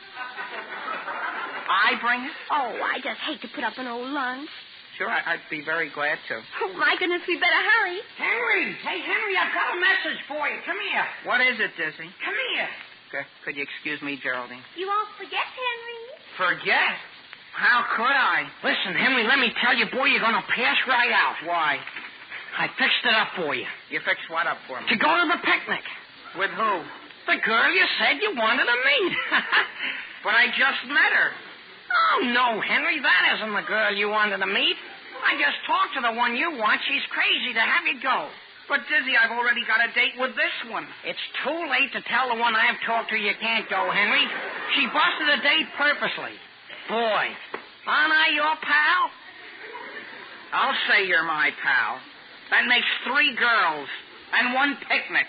I bring it?
Oh, I just hate to put up an old lunch.
Sure, I'd be very glad to.
Oh, my goodness, we better hurry.
Henry! Hey, Henry, I've got a message for you. Come here.
What is it, Dizzy?
Come here.
Could you excuse me, Geraldine?
You won't forget, Henry.
Forget? How could I?
Listen, Henry, let me tell you, boy, you're going to pass right out.
Why?
I fixed it up for you.
You fixed what up for me?
To go to the picnic.
With who?
The girl you said you wanted to meet.
But I just met her.
Oh, no, Henry, that isn't the girl you wanted to meet. I just talked to the one you want. She's crazy to have you go.
But, Dizzy, I've already got a date with this one.
It's too late to tell the one I've talked to you can't go, Henry. She busted a date purposely. Boy, aren't I your pal?
I'll say you're my pal. That makes 3 girls and 1 picnic.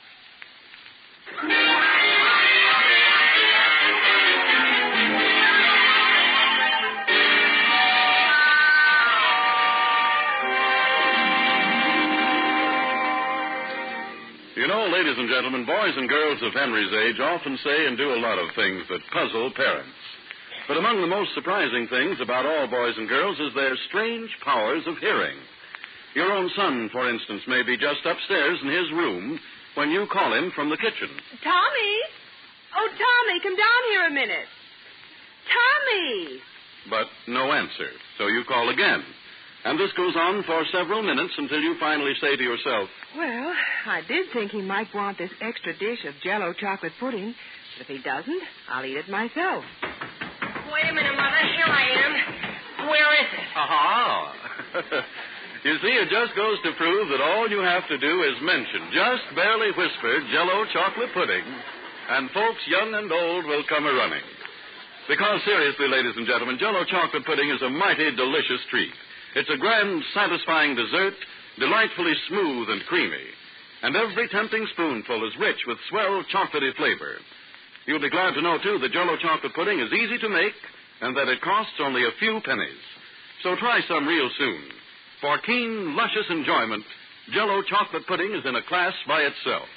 You know, ladies and gentlemen, boys and girls of Henry's age often say and do a lot of things that puzzle parents. But among the most surprising things about all boys and girls is their strange powers of hearing. Your own son, for instance, may be just upstairs in his room when you call him from the kitchen.
Tommy? Oh, Tommy, come down here a minute. Tommy!
But no answer, so you call again. And this goes on for several minutes until you finally say to yourself,
Well, I did think he might want this extra dish of Jell-O chocolate pudding, but if he doesn't, I'll eat it myself.
Wait a minute, Mother. Here I am. Where is it?
aha. You see, it just goes to prove that all you have to do is mention, just barely whisper, Jell-O chocolate pudding, and folks young and old will come a-running. Because seriously, ladies and gentlemen, Jell-O chocolate pudding is a mighty delicious treat. It's a grand, satisfying dessert, delightfully smooth and creamy. And every tempting spoonful is rich with swell chocolatey flavor. You'll be glad to know, too, that Jell-O chocolate pudding is easy to make and that it costs only a few pennies. So try some real soon. For keen, luscious enjoyment, Jell-O chocolate pudding is in a class by itself.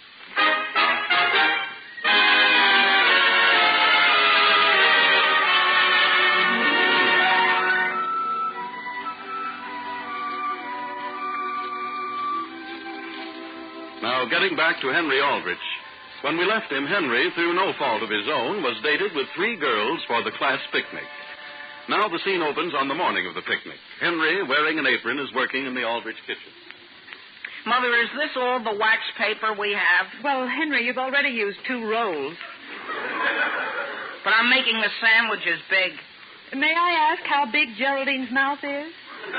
Now, getting back to Henry Aldrich. When we left him, Henry, through no fault of his own, was dated with 3 girls for the class picnic. Now the scene opens on the morning of the picnic. Henry, wearing an apron, is working in the Aldrich kitchen.
Mother, is this all the wax paper we have?
Well, Henry, you've already used 2 rolls.
But I'm making the sandwiches big.
May I ask how big Geraldine's mouth is?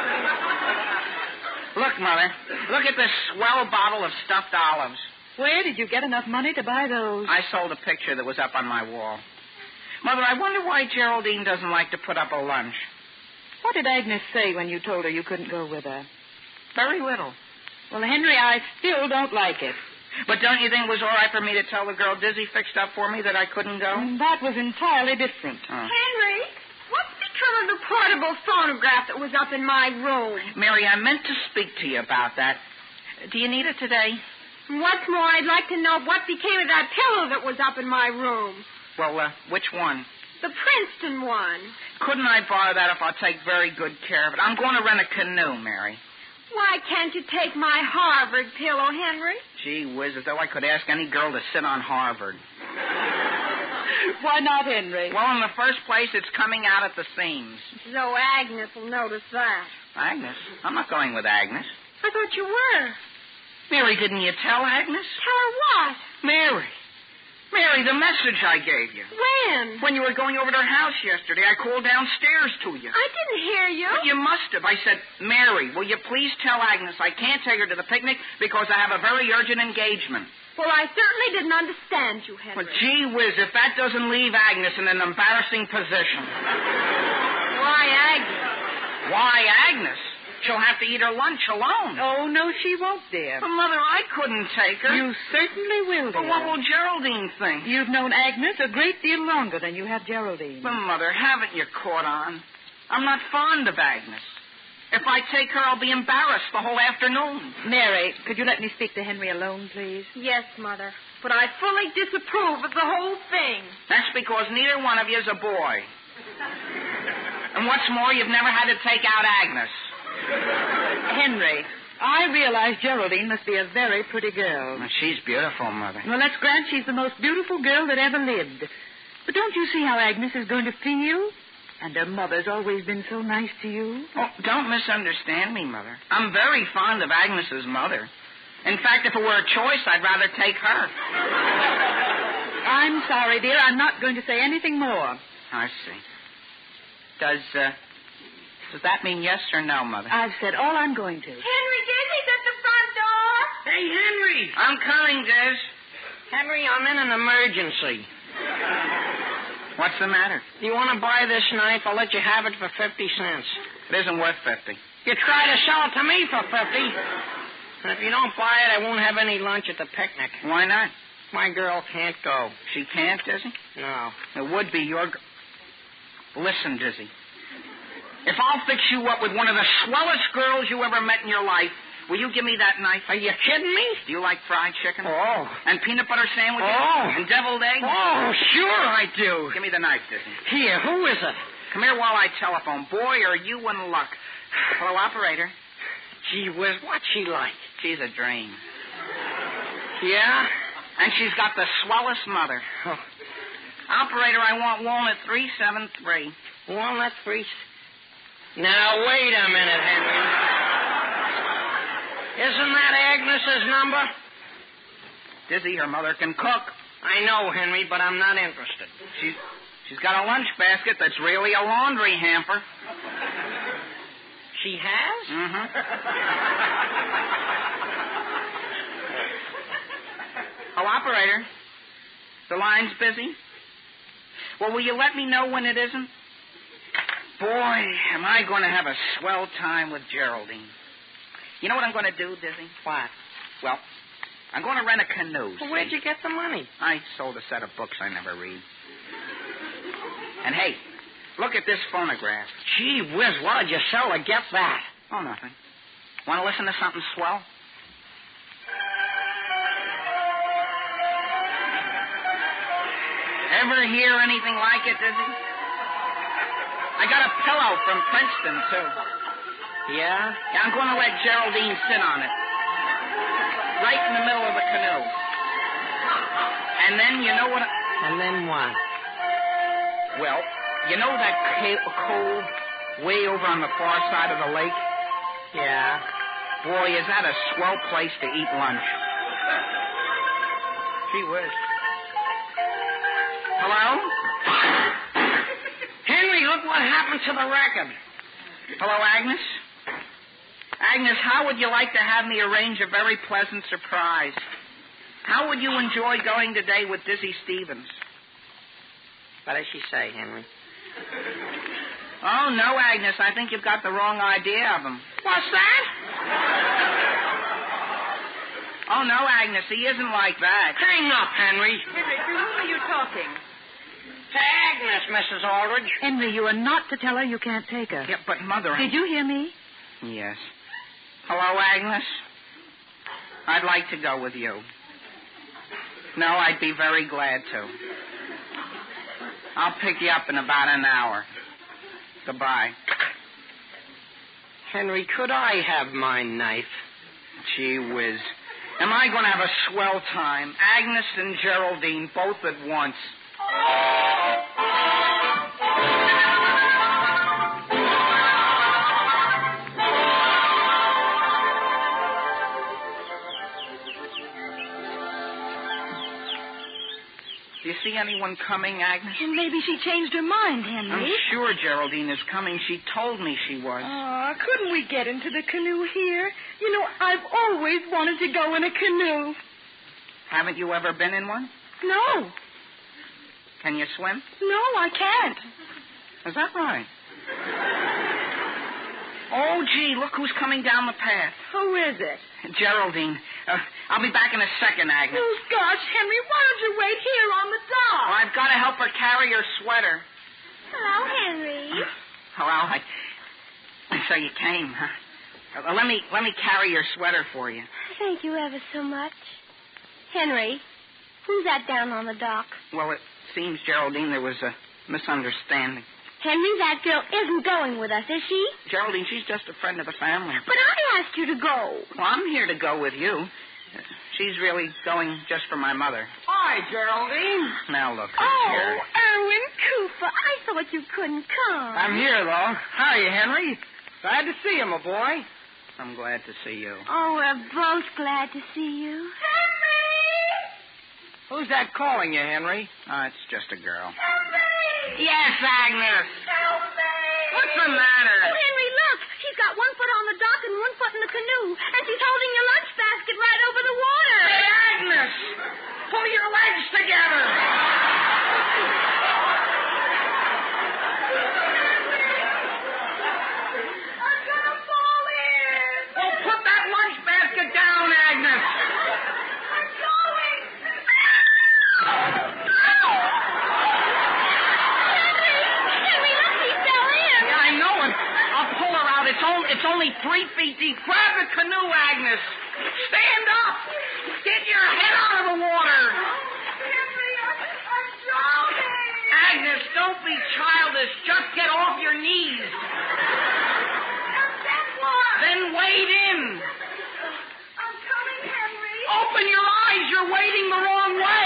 Look, Mother. Look at this swell bottle of stuffed olives.
Where did you get enough money to buy those?
I sold a picture that was up on my wall. Mother, I wonder why Geraldine doesn't like to put up a lunch.
What did Agnes say when you told her you couldn't go with her?
Very little.
Well, Henry, I still don't like it.
But don't you think it was all right for me to tell the girl Dizzy fixed up for me that I couldn't go?
That was entirely different.
Oh.
Henry, what's become of the portable phonograph that was up in my room?
Mary, I meant to speak to you about that. Do you need it today?
What's more, I'd like to know what became of that pillow that was up in my room.
Well, which one?
The Princeton one.
Couldn't I borrow that if I'll take very good care of it? I'm going to rent a canoe, Mary.
Why can't you take my Harvard pillow, Henry?
Gee whiz, as though I could ask any girl to sit on Harvard.
Why not, Henry?
Well, in the first place, it's coming out at the seams.
So Agnes will notice that.
Agnes? I'm not going with Agnes.
I thought you were.
Mary, didn't you tell Agnes?
Tell her what?
Mary, the message I gave you.
When?
When you were going over to her house yesterday, I called downstairs to you.
I didn't hear you.
But you must have. I said, Mary, will you please tell Agnes I can't take her to the picnic because I have a very urgent engagement.
Well, I certainly didn't understand you, Henry.
Well, gee whiz, if that doesn't leave Agnes in an embarrassing position.
Why Agnes?
Why Agnes? She'll she'll have to eat her lunch alone.
Oh, no, she won't, dear.
But, Mother, I couldn't take her.
You certainly will, dear.
But what will Geraldine think?
You've known Agnes a great deal longer than you have Geraldine.
But, Mother, haven't you caught on? I'm not fond of Agnes. If I take her, I'll be embarrassed the whole afternoon.
Mary, could you let me speak to Henry alone, please?
Yes, Mother. But I fully disapprove of the whole thing.
That's because neither one of you is a boy. And what's more, you've never had to take out Agnes.
Henry, I realize Geraldine must be a very pretty girl.
Well, she's beautiful, Mother.
Well, let's grant she's the most beautiful girl that ever lived. But don't you see how Agnes is going to feel? And her mother's always been so nice to you.
Oh, don't misunderstand me, Mother. I'm very fond of Agnes's mother. In fact, if it were a choice, I'd rather take her.
I'm sorry, dear. I'm not going to say anything more.
I see. Does that mean yes or no, Mother?
I've said all I'm going to.
Henry, Dizzy's at the front door.
Hey, Henry.
I'm coming, Diz.
Henry, I'm in an emergency.
What's the matter?
You want to buy this knife? I'll let you have it for 50 cents.
It isn't worth 50.
You try to sell it to me for 50. And if you don't buy it, I won't have any lunch at the picnic.
Why not?
My girl can't go.
She can't, Dizzy?
No.
It would be your... Listen, Dizzy. If I'll fix you up with one of the swellest girls you ever met in your life, will you give me that knife?
Are you kidding me?
Do you like fried chicken?
Oh.
And peanut butter sandwiches?
Oh.
And deviled eggs?
Oh, sure I do.
Give me the knife, Dizzy.
Here, who is it?
Come here while I telephone. Boy, are you in luck. Hello, operator.
Gee whiz, what's she like?
She's a dream.
Yeah?
And she's got the swellest mother.
Oh.
Operator, I want Walnut 373.
Walnut 3... Now, wait a minute, Henry. Isn't that Agnes's number?
Dizzy, her mother can cook.
I know, Henry, but I'm not interested.
She's got a lunch basket that's really a laundry hamper.
She has?
Mm-hmm. Oh, operator. The line's busy. Well, will you let me know when it isn't? Boy, am I going to have a swell time with Geraldine. You know what I'm going to do, Dizzy?
What?
Well, I'm going to rent a canoe.
Well, where'd you get the money?
I sold a set of books I never read. And, hey, look at this phonograph.
Gee whiz, what did you sell to get that?
Oh, nothing. Want to listen to something swell? Ever hear anything like it, Dizzy? I got a pillow from Princeton, too.
Yeah?
Yeah, I'm going to let Geraldine sit on it. Right in the middle of the canoe. And then, you know what...
And then what?
Well, you know that cove way over on the far side of the lake?
Yeah.
Boy, is that a swell place to eat lunch. Gee whiz. Hello?
Henry, look what happened to the record.
Hello, Agnes? Agnes, how would you like to have me arrange a very pleasant surprise? How would you enjoy going today with Dizzy Stevens?
What does she say, Henry?
Oh, no, Agnes. I think you've got the wrong idea of him.
What's that?
Oh, no, Agnes. He isn't like that.
Hang up, Henry.
Henry, to whom are you talking?
To Agnes, Mrs. Aldridge.
Henry, you are not to tell her you can't take her.
Yeah, but, Mother...
Did you hear me?
Yes. Hello, Agnes? I'd like to go with you. No, I'd be very glad to. I'll pick you up in about an hour. Goodbye.
Henry, could I have my knife?
Gee whiz. Am I going to have a swell time? Agnes and Geraldine both at once. Do you see anyone coming, Agnes?
And maybe she changed her mind, Henry.
I'm sure Geraldine is coming. She told me she was.
Couldn't we get into the canoe here? You know, I've always wanted to go in a canoe.
Haven't you ever been in one?
No.
Can you swim?
No, I can't.
Is that right? Oh, gee, look who's coming down the path.
Who is it?
Geraldine. I'll be back in a second, Agnes.
Oh, gosh, Henry, why don't you wait here on the dock?
Oh, I've got to help her carry her sweater.
Hello, Henry.
Well, so you came, huh? Let me carry your sweater for you.
Thank you ever so much. Henry, who's that down on the dock?
Well, it seems, Geraldine, there was a misunderstanding.
Henry, that girl isn't going with us, is she?
Geraldine, she's just a friend of the family.
But I asked you to go.
Well, I'm here to go with you. She's really going just for my mother.
Hi, Geraldine.
Now, look, who's here.
Erwin Cooper, I thought you couldn't come.
I'm here, though. Hiya, Henry. Glad to see you, my boy.
I'm glad to see you.
Oh, we're both glad to see you.
Who's that calling you, Henry?
It's just a girl.
Yes, Agnes.
Help me!
What's the matter?
Oh, Henry, look. She's got one foot on the dock and one foot in the canoe, and she's holding your lunch basket right over the water.
Hey, Agnes! Pull your legs together!
I'm gonna fall in.
Well, put that lunch basket down, Agnes.
I'm going. Henry, look, she fell in.
Yeah, I know it. I'll pull her out. It's only 3 feet deep. Grab the canoe, Agnes. Stand up. Get your head out of the water.
Henry, I'm drowning.
Agnes, don't be childish. Just get off your knees.
And then what?
Then wade in.
I'm coming, Henry.
Open your eyes. You're wading the wrong way.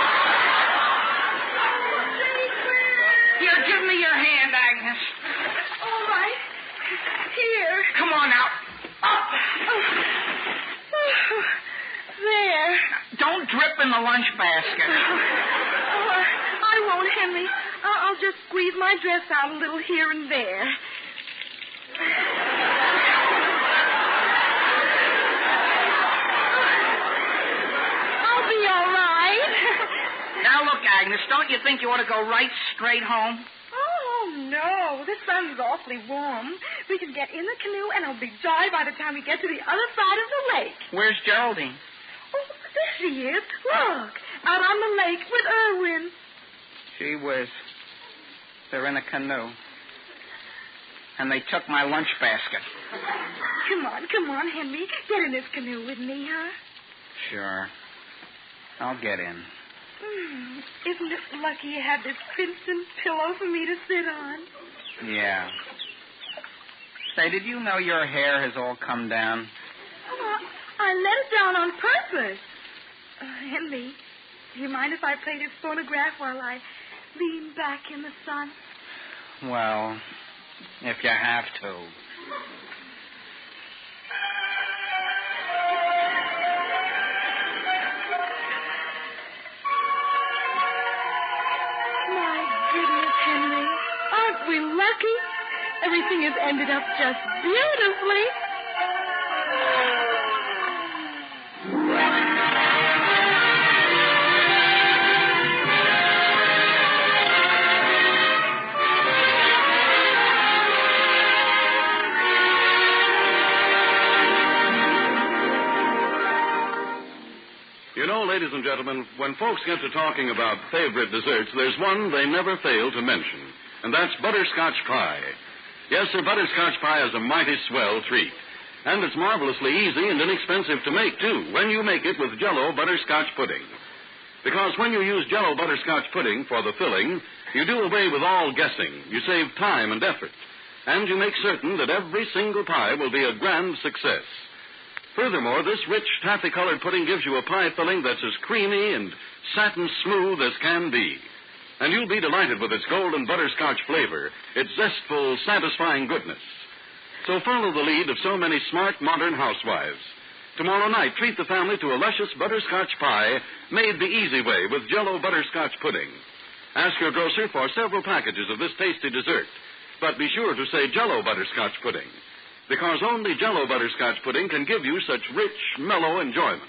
Here, give me your hand, Agnes.
All right. Here.
Come on now. Up.
There.
Don't drip in the lunch basket.
Oh, I won't, Henry. I'll just squeeze my dress out a little here and there. I'll be all right.
Now, look, Agnes, don't you think you ought to go right straight home?
Oh, no. The sun's awfully warm. We can get in the canoe, and it'll be dry by the time we get to the other side of the lake.
Where's Geraldine?
Oh, there she is. Look, out on the lake with Erwin.
Gee whiz. They're in a canoe. And they took my lunch basket.
Come on, Henry. Get in this canoe with me, huh?
Sure. I'll get in.
Isn't it lucky you have this crimson pillow for me to sit on?
Yeah. Say, did you know your hair has all come down?
Oh, I let it down on purpose. Henry, do you mind if I play this phonograph while I lean back in the sun?
Well, if you have to.
My goodness, Henry. Aren't we lucky? Everything has ended up just beautifully.
You know, ladies and gentlemen, when folks get to talking about favorite desserts, there's one they never fail to mention, and that's butterscotch pie. Yes, sir, butterscotch pie is a mighty swell treat. And it's marvelously easy and inexpensive to make, too, when you make it with Jell-O butterscotch pudding. Because when you use Jell-O butterscotch pudding for the filling, you do away with all guessing. You save time and effort. And you make certain that every single pie will be a grand success. Furthermore, this rich taffy-colored pudding gives you a pie filling that's as creamy and satin smooth as can be. And you'll be delighted with its golden butterscotch flavor, its zestful, satisfying goodness. So follow the lead of so many smart, modern housewives. Tomorrow night, treat the family to a luscious butterscotch pie made the easy way with Jell-O butterscotch pudding. Ask your grocer for several packages of this tasty dessert. But be sure to say Jell-O butterscotch pudding, because only Jell-O butterscotch pudding can give you such rich, mellow enjoyment.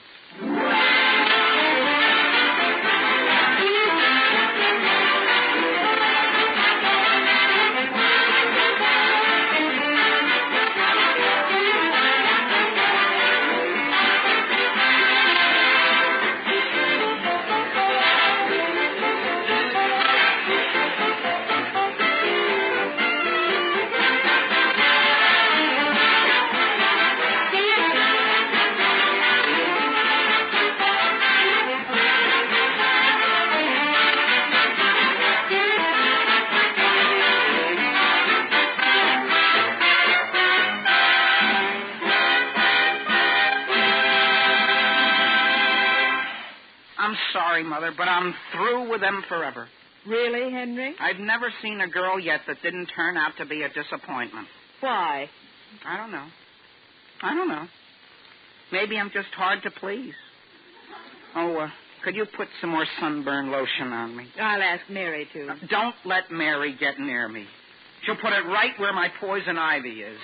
I'm sorry, Mother, but I'm through with them forever.
Really, Henry?
I've never seen a girl yet that didn't turn out to be a disappointment.
Why?
I don't know. Maybe I'm just hard to please. Oh, could you put some more sunburn lotion on me?
I'll ask Mary to.
Don't let Mary get near me. She'll put it right where my poison ivy is.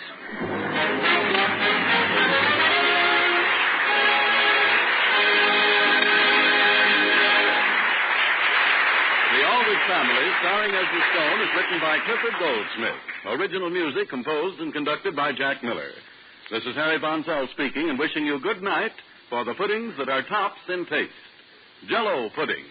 The Aldrich Family, starring as the Stone, is written by Clifford Goldsmith. Original music composed and conducted by Jack Miller. This is Harry Bonsall speaking and wishing you good night for the puddings that are tops in taste. Jell-O pudding.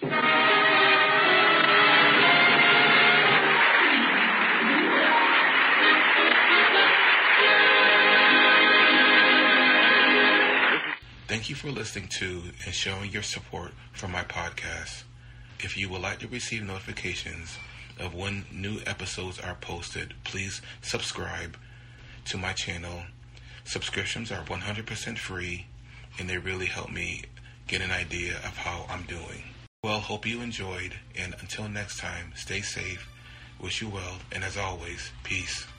Thank you for listening to and showing your support for my podcast. If you would like to receive notifications of when new episodes are posted, please subscribe to my channel. Subscriptions are 100% free, and they really help me get an idea of how I'm doing. Well, hope you enjoyed, and until next time, stay safe, wish you well, and as always, peace.